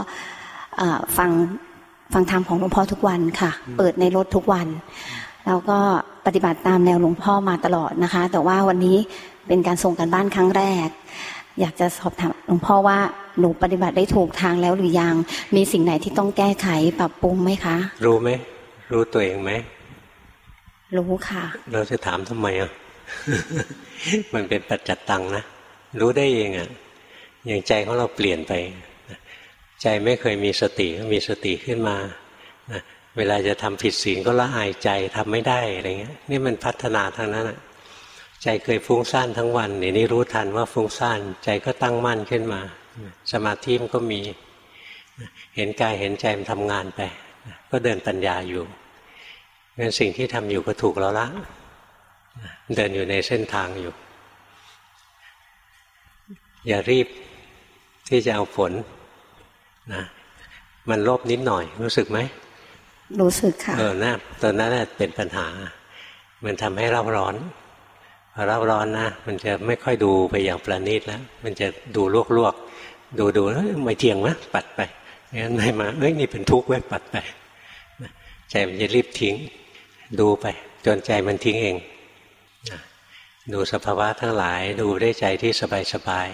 ฟังธรรมของหลวงพ่อทุกวันค่ะเปิดในรถทุกวันแล้วก็ปฏิบัติตามแนวหลวงพ่อมาตลอดนะคะแต่ว่าวันนี้เป็นการส่งกันบ้านครั้งแรกอยากจะสอบถามหลวงพ่อว่าหนูปฏิบัติได้ถูกทางแล้วหรือยังมีสิ่งไหนที่ต้องแก้ไขปรับปรุงไหมคะ
รู้ไหมรู้ตัวเองไหม
รู้ค่ะ
เราจะถามทำไมอ่ะ มันเป็นปัจจัตตังนะรู้ได้เองอ่ะอย่างใจของเราเปลี่ยนไปใจไม่เคยมีสติก็มีสติขึ้นมาเวลาจะทำผิดศีลก็ละอายใจทำไม่ได้อะไรเงี้ยนี่มันพัฒนาทางนั้นอ่ะใจเคยฟุ้งซ่านทั้งวันเดี๋ยวนี้รู้ทันว่าฟุ้งซ่านใจก็ตั้งมั่นขึ้นมาสมาธิมันก็มีเห็นกายเห็นใจมันทำงานไปก็เดินปัญญาอยู่งั้นสิ่งที่ทำอยู่ก็ถูกแล้วละเดินอยู่ในเส้นทางอยู่อย่ารีบที่จะเอาผลนะมันโลภนิดหน่อยรู้สึกไหม
รู้สึกค่ะ
นะตอนนั้นเป็นปัญหามันทำให้เราร้อนพอเราร้อนนะมันจะไม่ค่อยดูไปอย่างประณีตแล้วมันจะดูลวกๆดูไม่เที่ยงนะปัดไปงั้นให้มานี่เป็นทุกข์ไว้ปัดไปใจมันจะรีบทิ้งดูไปจนใจมันทิ้งเองดูสภาวะทั้งหลายดูด้วยใจที่สบาย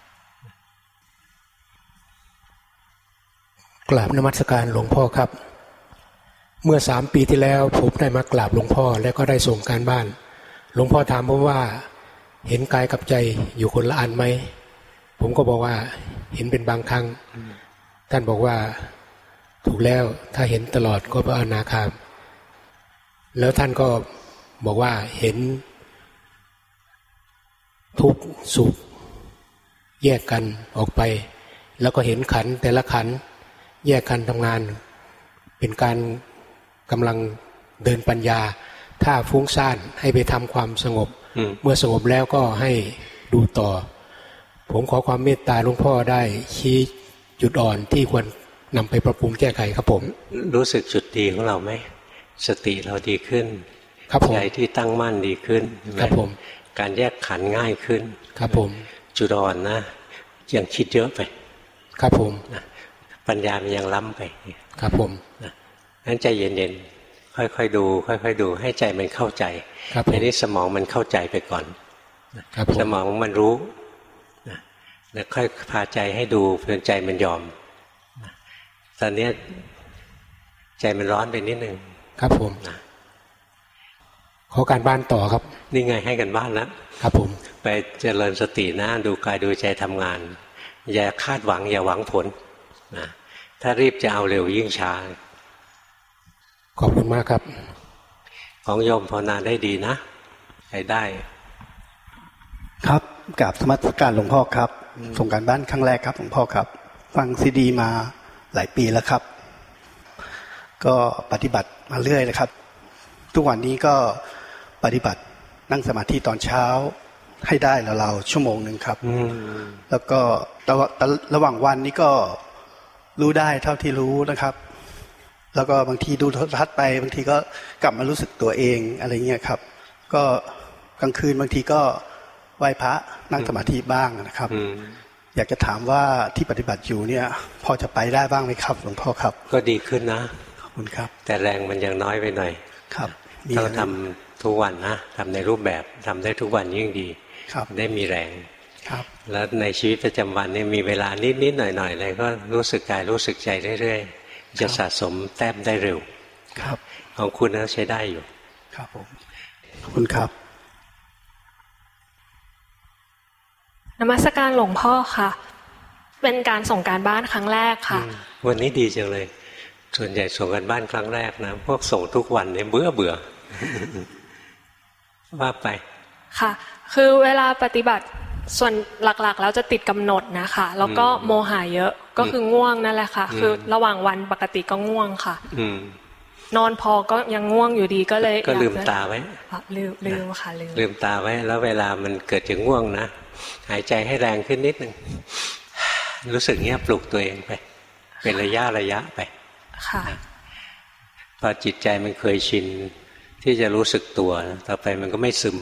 ๆกราบนมัสการหลวงพ่อครับเมื่อ3 ปีที่แล้วผมได้มากราบหลวงพ่อแล้วก็ได้ส่งการบ้านหลวงพ่อถามผมว่าเห็นกายกับใจอยู่คนละอันไหมผมก็บอกว่าเห็นเป็นบางครั้งท่านบอกว่าถูกแล้วถ้าเห็นตลอดก็พระอนาคามีแล้วท่านก็บอกว่าเห็นทุกข์สุขแยกกันออกไปแล้วก็เห็นขันธ์แต่ละขันธ์แยกกันทำงานเป็นการกำลังเดินปัญญาถ้าฟุ้งซ่านให้ไปทำความสงบเมื่อสงบแล้วก็ให้ดูต่อผมขอความเมตตาหลวงพ่อได้ชี้จุดอ่อนที่ควรนำไปปรับปรุงแก้ไขครับผม
รู้สึกจุดดีของเราไหมสติเราดีขึ้นใจที่ตั้งมั่นดีขึ้นครับผมการแยกขันธ์ง่ายขึ้นครับผมจุดอ่อนนะยังคิดเยอะไปครับผมปัญญามันยังล้ำไปครับผมงั้นใจเย็นๆค่อยๆดูค่อยๆดูให้ใจมันเข้าใจในนี้สมองมันเข้าใจไปก่อนสมองมันรู้แล้วค่อยพาใจให้ดูจนใจมันยอมตอนนี้ใจมันร้อนไปนิดนึง
ครับผมขอการบ้านต่อครับ
นี่ไงให้กันบ้านแล้ว
ครับผม
ไปเจริญสตินะดูกายดูใจทำงานอย่าคาดหวังอย่าหวังผลนะถ้ารีบจะเอาเร็วยิ่งช้า
ขอบคุณมากครับ
ของโยมภาวนาได้ดีนะใช้ได้
ครับกราบธรรมสการหลวงพ่อครับส่งการบ้านครั้งแรกครับหลวงพ่อครับฟังซีดีมาหลายปีแล้วครับก็ปฏิบัติมาเรื่อยเลยครับทุกวันนี้ก็ปฏิบัตินั่งสมาธิตอนเช้าให้ได้ราวๆชั่วโมงนึงครับแล้วก็ระหว่างวันนี้ก็รู้ได้เท่าที่รู้นะครับแล้วก็บางทีดูโทรทัศน์ไปบางทีก็กลับมารู้สึกตัวเองอะไรเงี้ยครับก็กลางคืนบางทีก็ไหว้พระนั่งสมาธิบ้างนะครับอยากจะถามว่าที่ปฏิบัติอยู่เนี่ยพอจะไปได้บ้างไหมครับหลวงพ่อครับ
ก็ดีขึ้นนะ
ขอบคุณครับ
แต่แรงมันยังน้อยไปหน่อย
ครับ
ต้องทำทุกวันนะทำในรูปแบบทำได้ทุกวันยิ่งดีได้มีแรง
ครับ
แล้วในชีวิตประจำวันนี่มีเวลานิดๆหน่อยๆอะไรก็รู้สึกกายรู้สึกใจเรื่อยๆจะสะสมแต้มได้เร็ว
ครับ
ของคุณนั้นใช้ได้อยู่
ครับผมขอบคุณครับ
นมัสการหลวงพ่อค่ะเป็นการส่งการบ้านครั้งแรกค่ะ
วันนี้ดีจังเลยส่วนใหญ่ส่งการบ้านครั้งแรกนะพวกส่งทุกวันเนี่ยเบื่อ ว่าไป
ค่ะคือเวลาปฏิบัติส่วนหลักๆแล้วจะติดกำหนดนะคะแล้วก็โมหะเยอะก็คือง่วงนั่นแหละค่ะคือระหว่างวันปกติก็ง่วงค่ะนอนพอก็ยังง่วงอยู่ดีก็เลย
ก็ลืมตาไว้
ลืมค่ะ
ลืมตาไว้แล้วเวลามันเกิดจะง่วงนะหายใจให้แรงขึ้นนิดนึงรู้สึกเงี้ยปลุกตัวเองไปเป็นระยะไป
ค่ะ
พอจิตใจมันเคยชินที่จะรู้สึกตัวต่อไปมันก็ไม่ซึม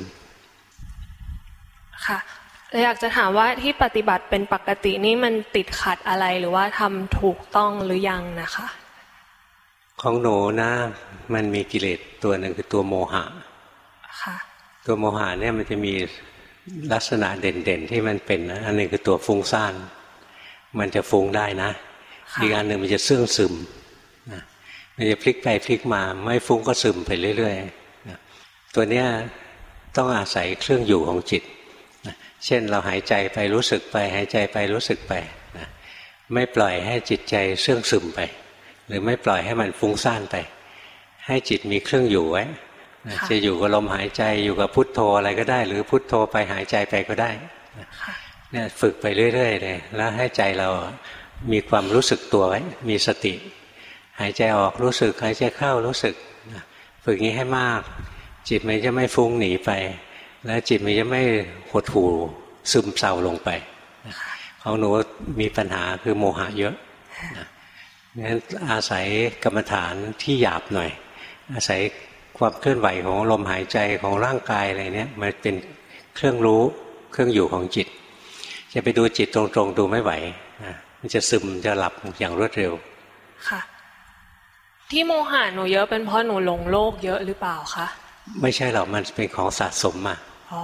ค่ะอยากจะถามว่าที่ปฏิบัติเป็นปกตินี่มันติดขัดอะไรหรือว่าทำถูกต้องหรือยังนะคะ
ของหนูนะมันมีกิเลสตัวหนึ่งคือตัวโมหะ
ค่ะ
ตัวโมหะเนี่ยมันจะมีลักษณะเด่นๆที่มันเป็นนะอันนึงคือตัวฟุ้งซ่านมันจะฟุ้งได้นะอีกอันหนึ่งมันจะเสื่องซึมมันจะพลิกไปพลิกมาไม่ฟุ้งก็ซึมไปเรื่อยๆตัวเนี้ยต้องอาศัยเครื่องอยู่ของจิตเช่นเราหายใจไปรู้สึกไปหายใจไปรู้สึกไปไม่ปล่อยให้จิตใจเสื่องซึมไปหรือไม่ปล่อยให้มันฟุ้งซ่านไปให้จิตมีเครื่องอยู่ไว้จะอยู่กับลมหายใจอยู่กับพุทโธอะไรก็ได้หรือพุทโธไปหายใจไปก็ได้เนี่ยฝึกไปเรื่อยๆเลยแล้วให้ใจเรามีความรู้สึกตัวไว้มีสติหายใจออกรู้สึกหายใจเข้ารู้สึกฝึกงี้ให้มากจิตมันจะไม่ฟุ้งหนีไปและจิตมันจะไม่หดหู่ซึมเศร้าลงไปของหนูมีปัญหาคือโมหะเยอะงั้นอาศัยกรรมฐานที่หยาบหน่อยอาศัยความเคลื่อนไหวของลมหายใจของร่างกายอะไรเนี้ยมันเป็นเครื่องรู้เครื่องอยู่ของจิตจะไปดูจิตตรงๆดูไม่ไหวมันจะซึมจะหลับอย่างรวดเร็ว
ค่ะที่โมหะหนูเยอะเป็นเพราะหนูหลงโลกเยอะหรือเปล่าคะ
ไม่ใช่หรอกมันเป็นของสะสมมา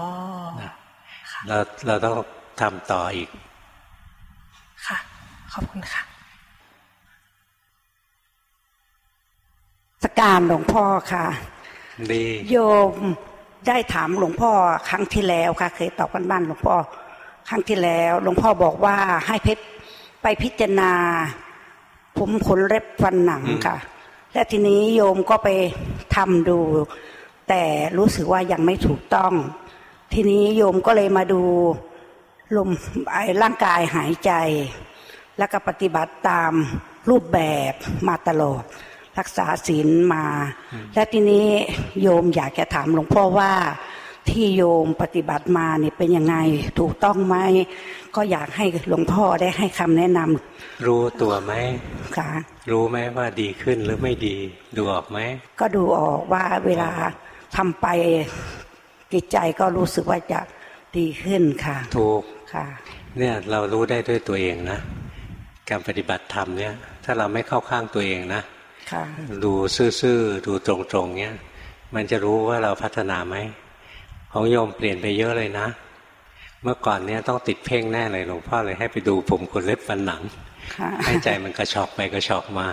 เราต้องทำต่ออีก
ค่ะขอบคุณค่ะ
สักการหลวงพ่อค่ะ
ดี
โยมได้ถามหลวงพ่อครั้งที่แล้วค่ะเคยตอบกันบ้านหลวงพ่อครั้งที่แล้วหลวงพ่อบอกว่าให้ไปพิจารณาผมขนเล็บฟันหนังค่ะและทีนี้โยมก็ไปทำดูแต่รู้สึกว่ายังไม่ถูกต้องทีนี้โยมก็เลยมาดูลมร่างกายหายใจแล้วก็ปฏิบัติตามรูปแบบมาตลอดรักษาศีลมาและทีนี้โยมอยากจะถามหลวงพ่อว่าที่โยมปฏิบัติมาเนี่ยเป็นยังไงถูกต้องไหมก็อยากให้หลวงพ่อได้ให้คำแนะนำ
รู้ตัวไหม
ค่ะ
รู้ไหมว่าดีขึ้นหรือไม่ดีดูออกไหม
ก็ดูออกว่าเวลาทำไปจิตใจก็รู้สึกว่าจะดีขึ้นค่ะ
ถูก
ค่ะ
เนี่ยเรารู้ได้ด้วยตัวเองนะการปฏิบัติธรรมเนี่ยถ้าเราไม่เข้าข้างตัวเองนะดูซื่อๆดูตรงๆเนี่ยมันจะรู้ว่าเราพัฒนาไหมของโยมเปลี่ยนไปเยอะเลยนะเมื่อก่อนเนี่ยต้องติดเพ่งแน่เลยหลวงพ่อเลยให้ไปดูผมขนเล็บฟันหนังให้ใจมันกระชอกไปกระชอกมา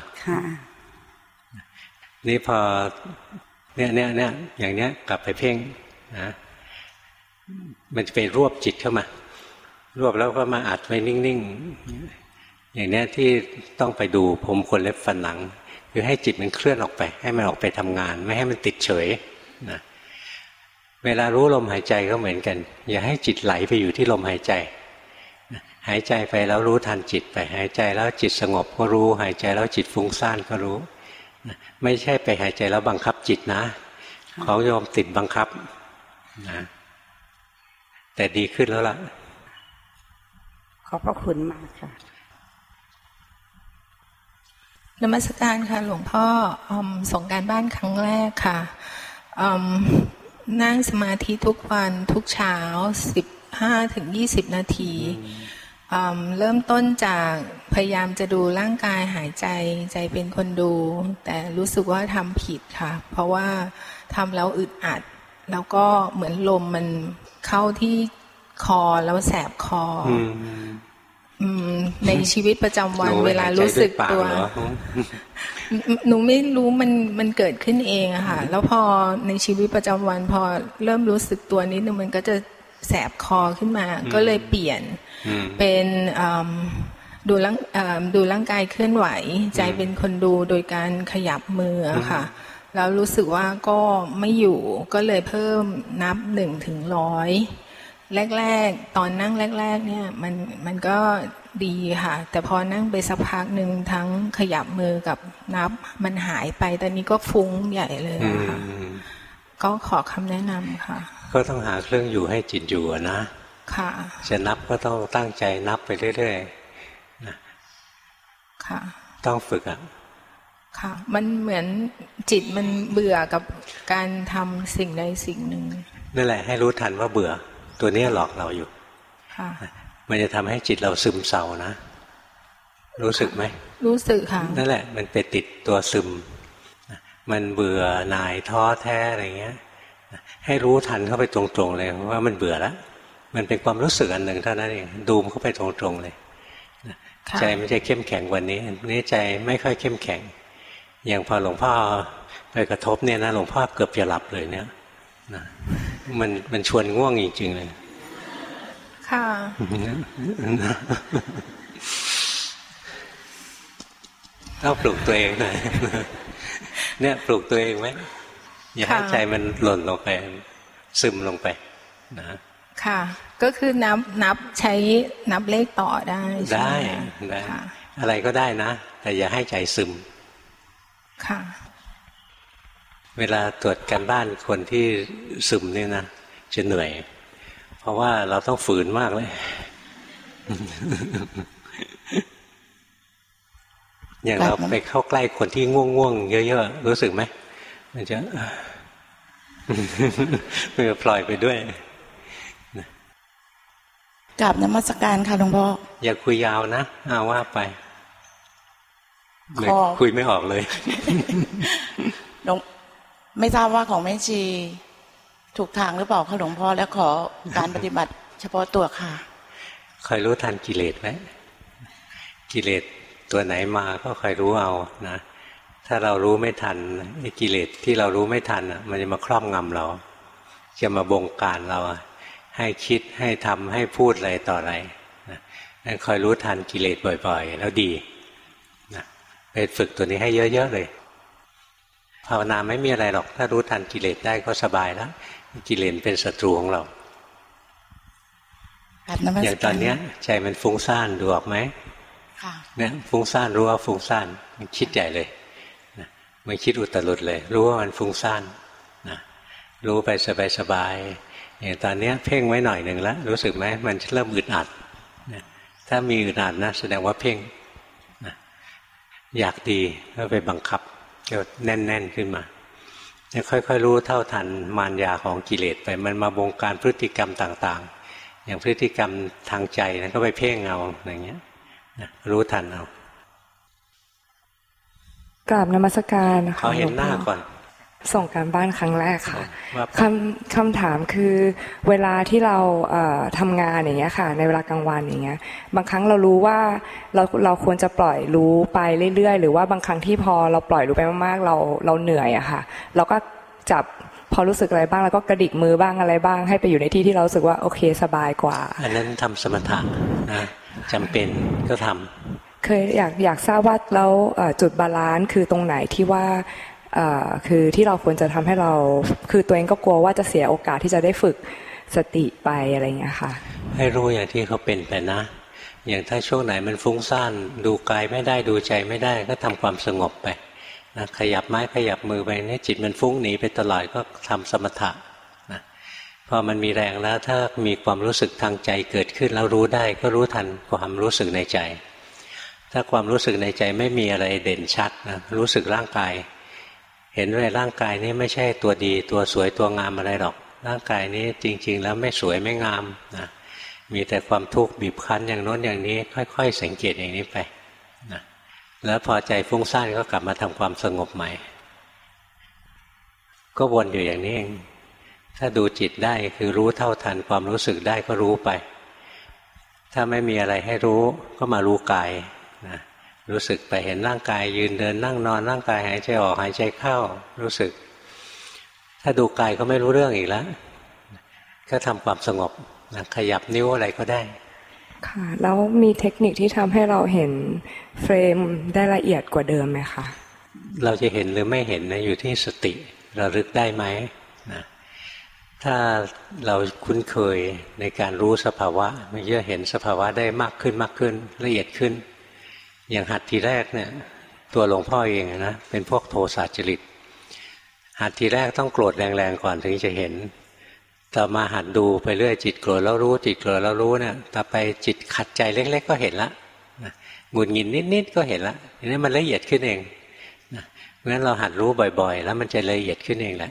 นี่พอเนี่ยอย่างเนี้ยกลับไปเพ่งนะมันจะไปรวบจิตเข้ามารวบแล้วก็มาอัดไว้นิ่งๆอย่างเนี้ยที่ต้องไปดูผมขนเล็บฟันหนังคือให้จิตมันเคลื่อนออกไปให้มันออกไปทำงานไม่ให้มันติดเฉยนะเวลารู้ลมหายใจก็เหมือนกันอย่าให้จิตไหลไปอยู่ที่ลมหายใจหายใจไปแล้วรู้ทันจิตไปหายใจแล้วจิตสงบก็รู้หายใจแล้วจิตฟุ้งซ่านก็รู้ไม่ใช่ไปหายใจแล้วบังคับจิตนะของโยมติดบังคับนะแต่ดีขึ้นแล้วล่ะ
ขอบพระคุณมากค่ะ
นมัสการค่ะหลวงพ่อส่งการบ้านครั้งแรกค่ะนั่งสมาธิทุกวันทุกเช้า15-20 นาทีเริ่มต้นจากพยายามจะดูร่างกายหายใจใจเป็นคนดูแต่รู้สึกว่าทำผิดค่ะเพราะว่าทำแล้วอึดอัดแล้วก็เหมือนลมมันเข้าที่คอแล้วแสบคอในชีวิตประจำวันเวลารู้สึกตัวหนูไม่รู้มันเกิดขึ้นเองอะค่ะแล้วพอในชีวิตประจำวันพอเริ่มรู้สึกตัวนิดนึงมันก็จะแสบคอขึ้นมาก็เลยเปลี่ยนเป็นดูร่างกายเคลื่อนไหวใจเป็นคนดูโดยการขยับมือค่ะแล้วรู้สึกว่าก็ไม่อยู่ก็เลยเพิ่มนับ1 ถึง 100แรกๆตอนนั่งแรกๆเนี่ยมันก็ดีค่ะแต่พอนั่งไปสักพักหนึ่งทั้งขยับมือกับนับมันหายไปตอนนี้ก็ฟุ้งใหญ่เลยค่ะก็ขอคำแนะนำค่ะ
ก็ต้องหาเครื่องอยู่ให้จิตอยู่นะ
ค่ะ
จะนับก็ต้องตั้งใจนับไปเรื่อยๆนะ
ค่ะ
ต้องฝึกอ่ะ
ค่ะมันเหมือนจิตมันเบื่อกับการทำสิ่งใดสิ่งหนึ่ง
นั่นแหละให้รู้ทันว่าเบื่อตัวนี้หลอกเราอยู่
ค่ะ
มันจะทำให้จิตเราซึมเศร้านะรู้สึกไหม
รู้สึกค่ะ
นั่นแหละมันไปติดตัวซึมมันเบื่อหน่ายท้อแท้อะไรเงี้ยให้รู้ทันเข้าไปตรงๆเลยว่ามันเบื่อแล้วมันเป็นความรู้สึกอันหนึ่งเท่านั้นเองดูมเข้าไปตรงๆเลยใจไม่ใช่เข้มแข็งวันนี้นี่ใจไม่ค่อยเข้มแข็งอย่างพอหลวงพ่อไปกระทบเนี่ยนะหลวงพ่อเกือบจะหลับเลยเนี่ยมันชวนง่วงจริงๆเลย
ค่ะ
ต้องปลุกตัวเองหน่อยเนี่ยปลุกตัวเองไหมอย่าให้ใจมันหล่นลงไปซึมลงไปนะ
ค่ะก็คือนับใช้นับเลขต่อได้
ได้อะไรก็ได้นะแต่อย่าให้ใจซึม
ค่ะ
เวลาตรวจการบ้านคนที่ซึมเนี่ยนะจะเหนื่อยเพราะว่าเราต้องฝืนมากเลยอย่างเราไปเข้าใกล้คนที่ง่วงๆเยอะๆรู้สึกไหมมันจะมันจะปล่อยไปด้วย
กราบนมัสการค่ะหลวงพ่อ
อย่าคุยยาวนะว่าไปคุยไม่ออกเลย
หลวงไม่ทราบว่าของแม่ชีถูกทางหรือเปล่าค่ะหลวงพ่อและขอการปฏิบัติเฉพาะตัวค่ะ
คอยรู้ทันกิเลสไหมกิเลสตัวไหนมาก็คอยรู้เอานะถ้าเรารู้ไม่ทันกิเลสที่เรารู้ไม่ทันมันจะมาครอบงำเราจะมาบงการเราให้คิดให้ทำให้พูดอะไรต่ออะไรนั่นคอยรู้ทันกิเลสบ่อยๆแล้วดีนะไปฝึกตัวนี้ให้เยอะๆเลยภาวนาไม่มีอะไรหรอกถ้ารู้ทันกิเลสได้ก็สบายแล้วกิเลสเป็นศัตรูของเราอย่างตอนนี้ใจมันฟุ้งซ่านดูออกไหมเนี่ยฟุ้งซ่านรู้ว่าฟุ้งซ่านมันคิดใหญ่เลยมันคิดอุตรุดเลยรู้ว่ามันฟุ้งซ่านนะรู้ไปสบายอย่างตอนนี้เพ่งไว้หน่อยหนึ่งแล้วรู้สึกไหมมันเริ่มอึดอัดถ้ามีอึดอัดนะแสดงว่าเพ่งอยากดีก็ไปบังคับก็แน่นๆขึ้นมาค่อยๆรู้เท่าทันมารยาของกิเลสไปมันมาบงการพฤติกรรมต่างๆอย่างพฤติกรรมทางใจนะก็ไปเพ่งเอาอย่างเงี้ยรู้ทันเอา
กราบนมัสการนะคะ
เขาเห็นหน้าก่อน
ส่งการบ้านครั้งแรกค่ะคำถามคือเวลาที่เราทำงานอย่างเงี้ยค่ะในเวลากลางวันอย่างเงี้ยบางครั้งเรารู้ว่าเราควรจะปล่อยรู้ไปเรื่อยๆหรือว่าบางครั้งที่พอเราปล่อยรู้ไปมากๆเราเหนื่อยอะค่ะเราก็จับพอรู้สึกอะไรบ้างแล้วก็กระดิกมือบ้างอะไรบ้างให้ไปอยู่ในที่ที่เรารู้สึกว่าโอเคสบายกว่า
อันนั้นทำสมถะนะจำเป็นก็ทำ
เคยอยากทราบว่าแล้วจุดบาลานซ์คือตรงไหนที่ว่าคือที่เราควรจะทำให้เราคือตัวเองก็กลัวว่าจะเสียโอกาสที่จะได้ฝึกสติไปอะไรอย่างเงี้ยค่ะ
ให้รู้อย่างที่เขาเป็นไปนะอย่างถ้าช่วงไหนมันฟุ้งซ่านดูกายไม่ได้ดูใจไม่ได้ก็ทำความสงบไปนะขยับไม้ขยับมือไปนี่จิตมันฟุ้งหนีไปตลอดก็ทำสมถะนะพอมันมีแรงแล้วถ้ามีความรู้สึกทางใจเกิดขึ้นแล้วรู้ได้ก็รู้ทันความรู้สึกในใจถ้าความรู้สึกในใจไม่มีอะไรเด่นชัดนะรู้สึกร่างกายเห็นว่าร่างกายนี้ไม่ใช่ตัวดีตัวสวยตัวงามอะไรหรอกร่างกายนี้จริงๆแล้วไม่สวยไม่งามนะมีแต่ความทุกข์บีบคั้นอย่างโน้นอย่างนี้ค่อยๆสังเกตอย่างนี้ไปนะแล้วพอใจฟุ้งซ่านก็กลับมาทำความสงบใหม่ก็วนอยู่อย่างนี้เองถ้าดูจิตได้คือรู้เท่าทันความรู้สึกได้ก็รู้ไปถ้าไม่มีอะไรให้รู้ก็มารู้กายนะรู้สึกไปเห็นร่างกายยืนเดินนั่งนอนร่างกายหายใจออกหายใจเข้ารู้สึกถ้าดูกายก็ไม่รู้เรื่องอีกแล้วก็ทำความสงบนะขยับนิ้วอะไรก็ได้
ค่ะแล้วมีเทคนิคที่ทำให้เราเห็นเฟรมได้ละเอียดกว่าเดิมไหมคะ
เราจะเห็นหรือไม่เห็นนะอยู่ที่สติระลึกได้ไหมนะถ้าเราคุ้นเคยในการรู้สภาวะมันจะเห็นสภาวะได้มากขึ้นมากขึ้นละเอียดขึ้นอย่างหัดทีแรกเนี่ยตัวหลวงพ่อเองนะเป็นพวกโทสะจริตหัดทีแรกต้องโกรธแรงๆก่อนถึงจะเห็นต่อมาหัดดูไปเรื่อยจิตโกรธแล้วรู้จิตโกรธแล้วรู้เนี่ยต่อไปจิตขัดใจเล็กๆก็เห็นละหงุดหงิดนิดๆก็เห็นละทีนี้มันละเอียดขึ้นเองเพราะฉะนั้นเราหัดรู้บ่อยๆแล้วมันจะละเอียดขึ้นเองแหละ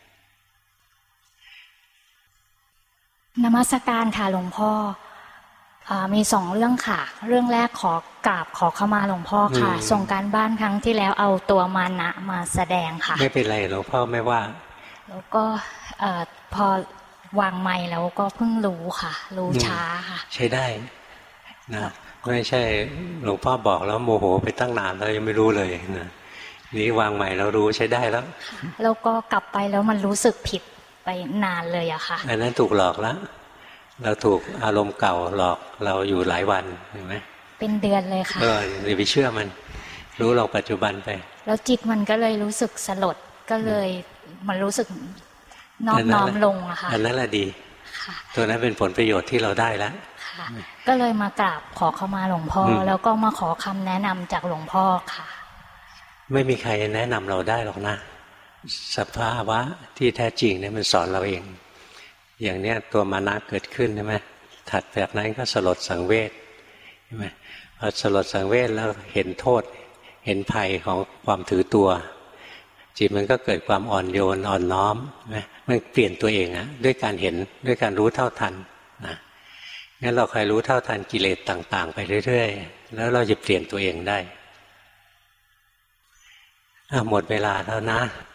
นมัสการค่ะหลวงพ่อมี2เรื่องค่ะเรื่องแรกขอกราบขอเข้ามาหลวงพ่อค่ะส่งการบ้านครั้งที่แล้วเอาตัวมานะมาแสดงค่ะ
ไม่เป็นไรหลวงพ่อไม่ว่า
แล้วก็พอวางไมค์แล้วก็เพิ่งรู้ค่ะรู้ช้าค่ะ
ใช้ได้นะไม่ใช่หลวงพ่อบอกแล้วโมโหไปตั้งนานแล้วยังไม่รู้เลยนะนี่วางไมค์แล้วรู้ใช้ได้แล้ว
แล้วก็กลับไปแล้วมันรู้สึกผิดไปนานเลยอะค่ะ
อันนั้นถูกหลอกแล้วเราถูกอารมณ์เก่าหลอกเราอยู่หลายวันเห็นไหม
เป็นเดือนเลยค่ะ
อย่าไปเชื่อมันรู้ลงปัจจุบันไป
แล้วจิตมันก็เลยรู้สึกสลดก็เลยมันรู้สึกน้อมลงอะค่ะ
อันนั้นแหละดีตัวนั้นเป็นผลประโยชน์ที่เราได้แล้ว
ก็เลยมากราบขอเข้ามาหลวงพ่อแล้วก็มาขอคำแนะนำจากหลวงพ่อค่ะ
ไม่มีใครแนะนำเราได้หรอกนะสภาวะที่แท้จริงเนี่ยมันสอนเราเองอย่างเนี้ยตัวมานะเกิดขึ้นใช่ไหมถัดจากนั้นก็สลดสังเวชใช่ไหมพอสลดสังเวชแล้วเห็นโทษเห็นภัยของความถือตัวจิตมันก็เกิดความอ่อนโยนอ่อนน้อมมันเปลี่ยนตัวเองอะด้วยการเห็นด้วยการรู้เท่าทันนะงั้นเราใครรู้เท่าทันกิเลสต่างๆไปเรื่อยๆแล้วเราจะเปลี่ยนตัวเองได้หมดเวลาแล้วนะ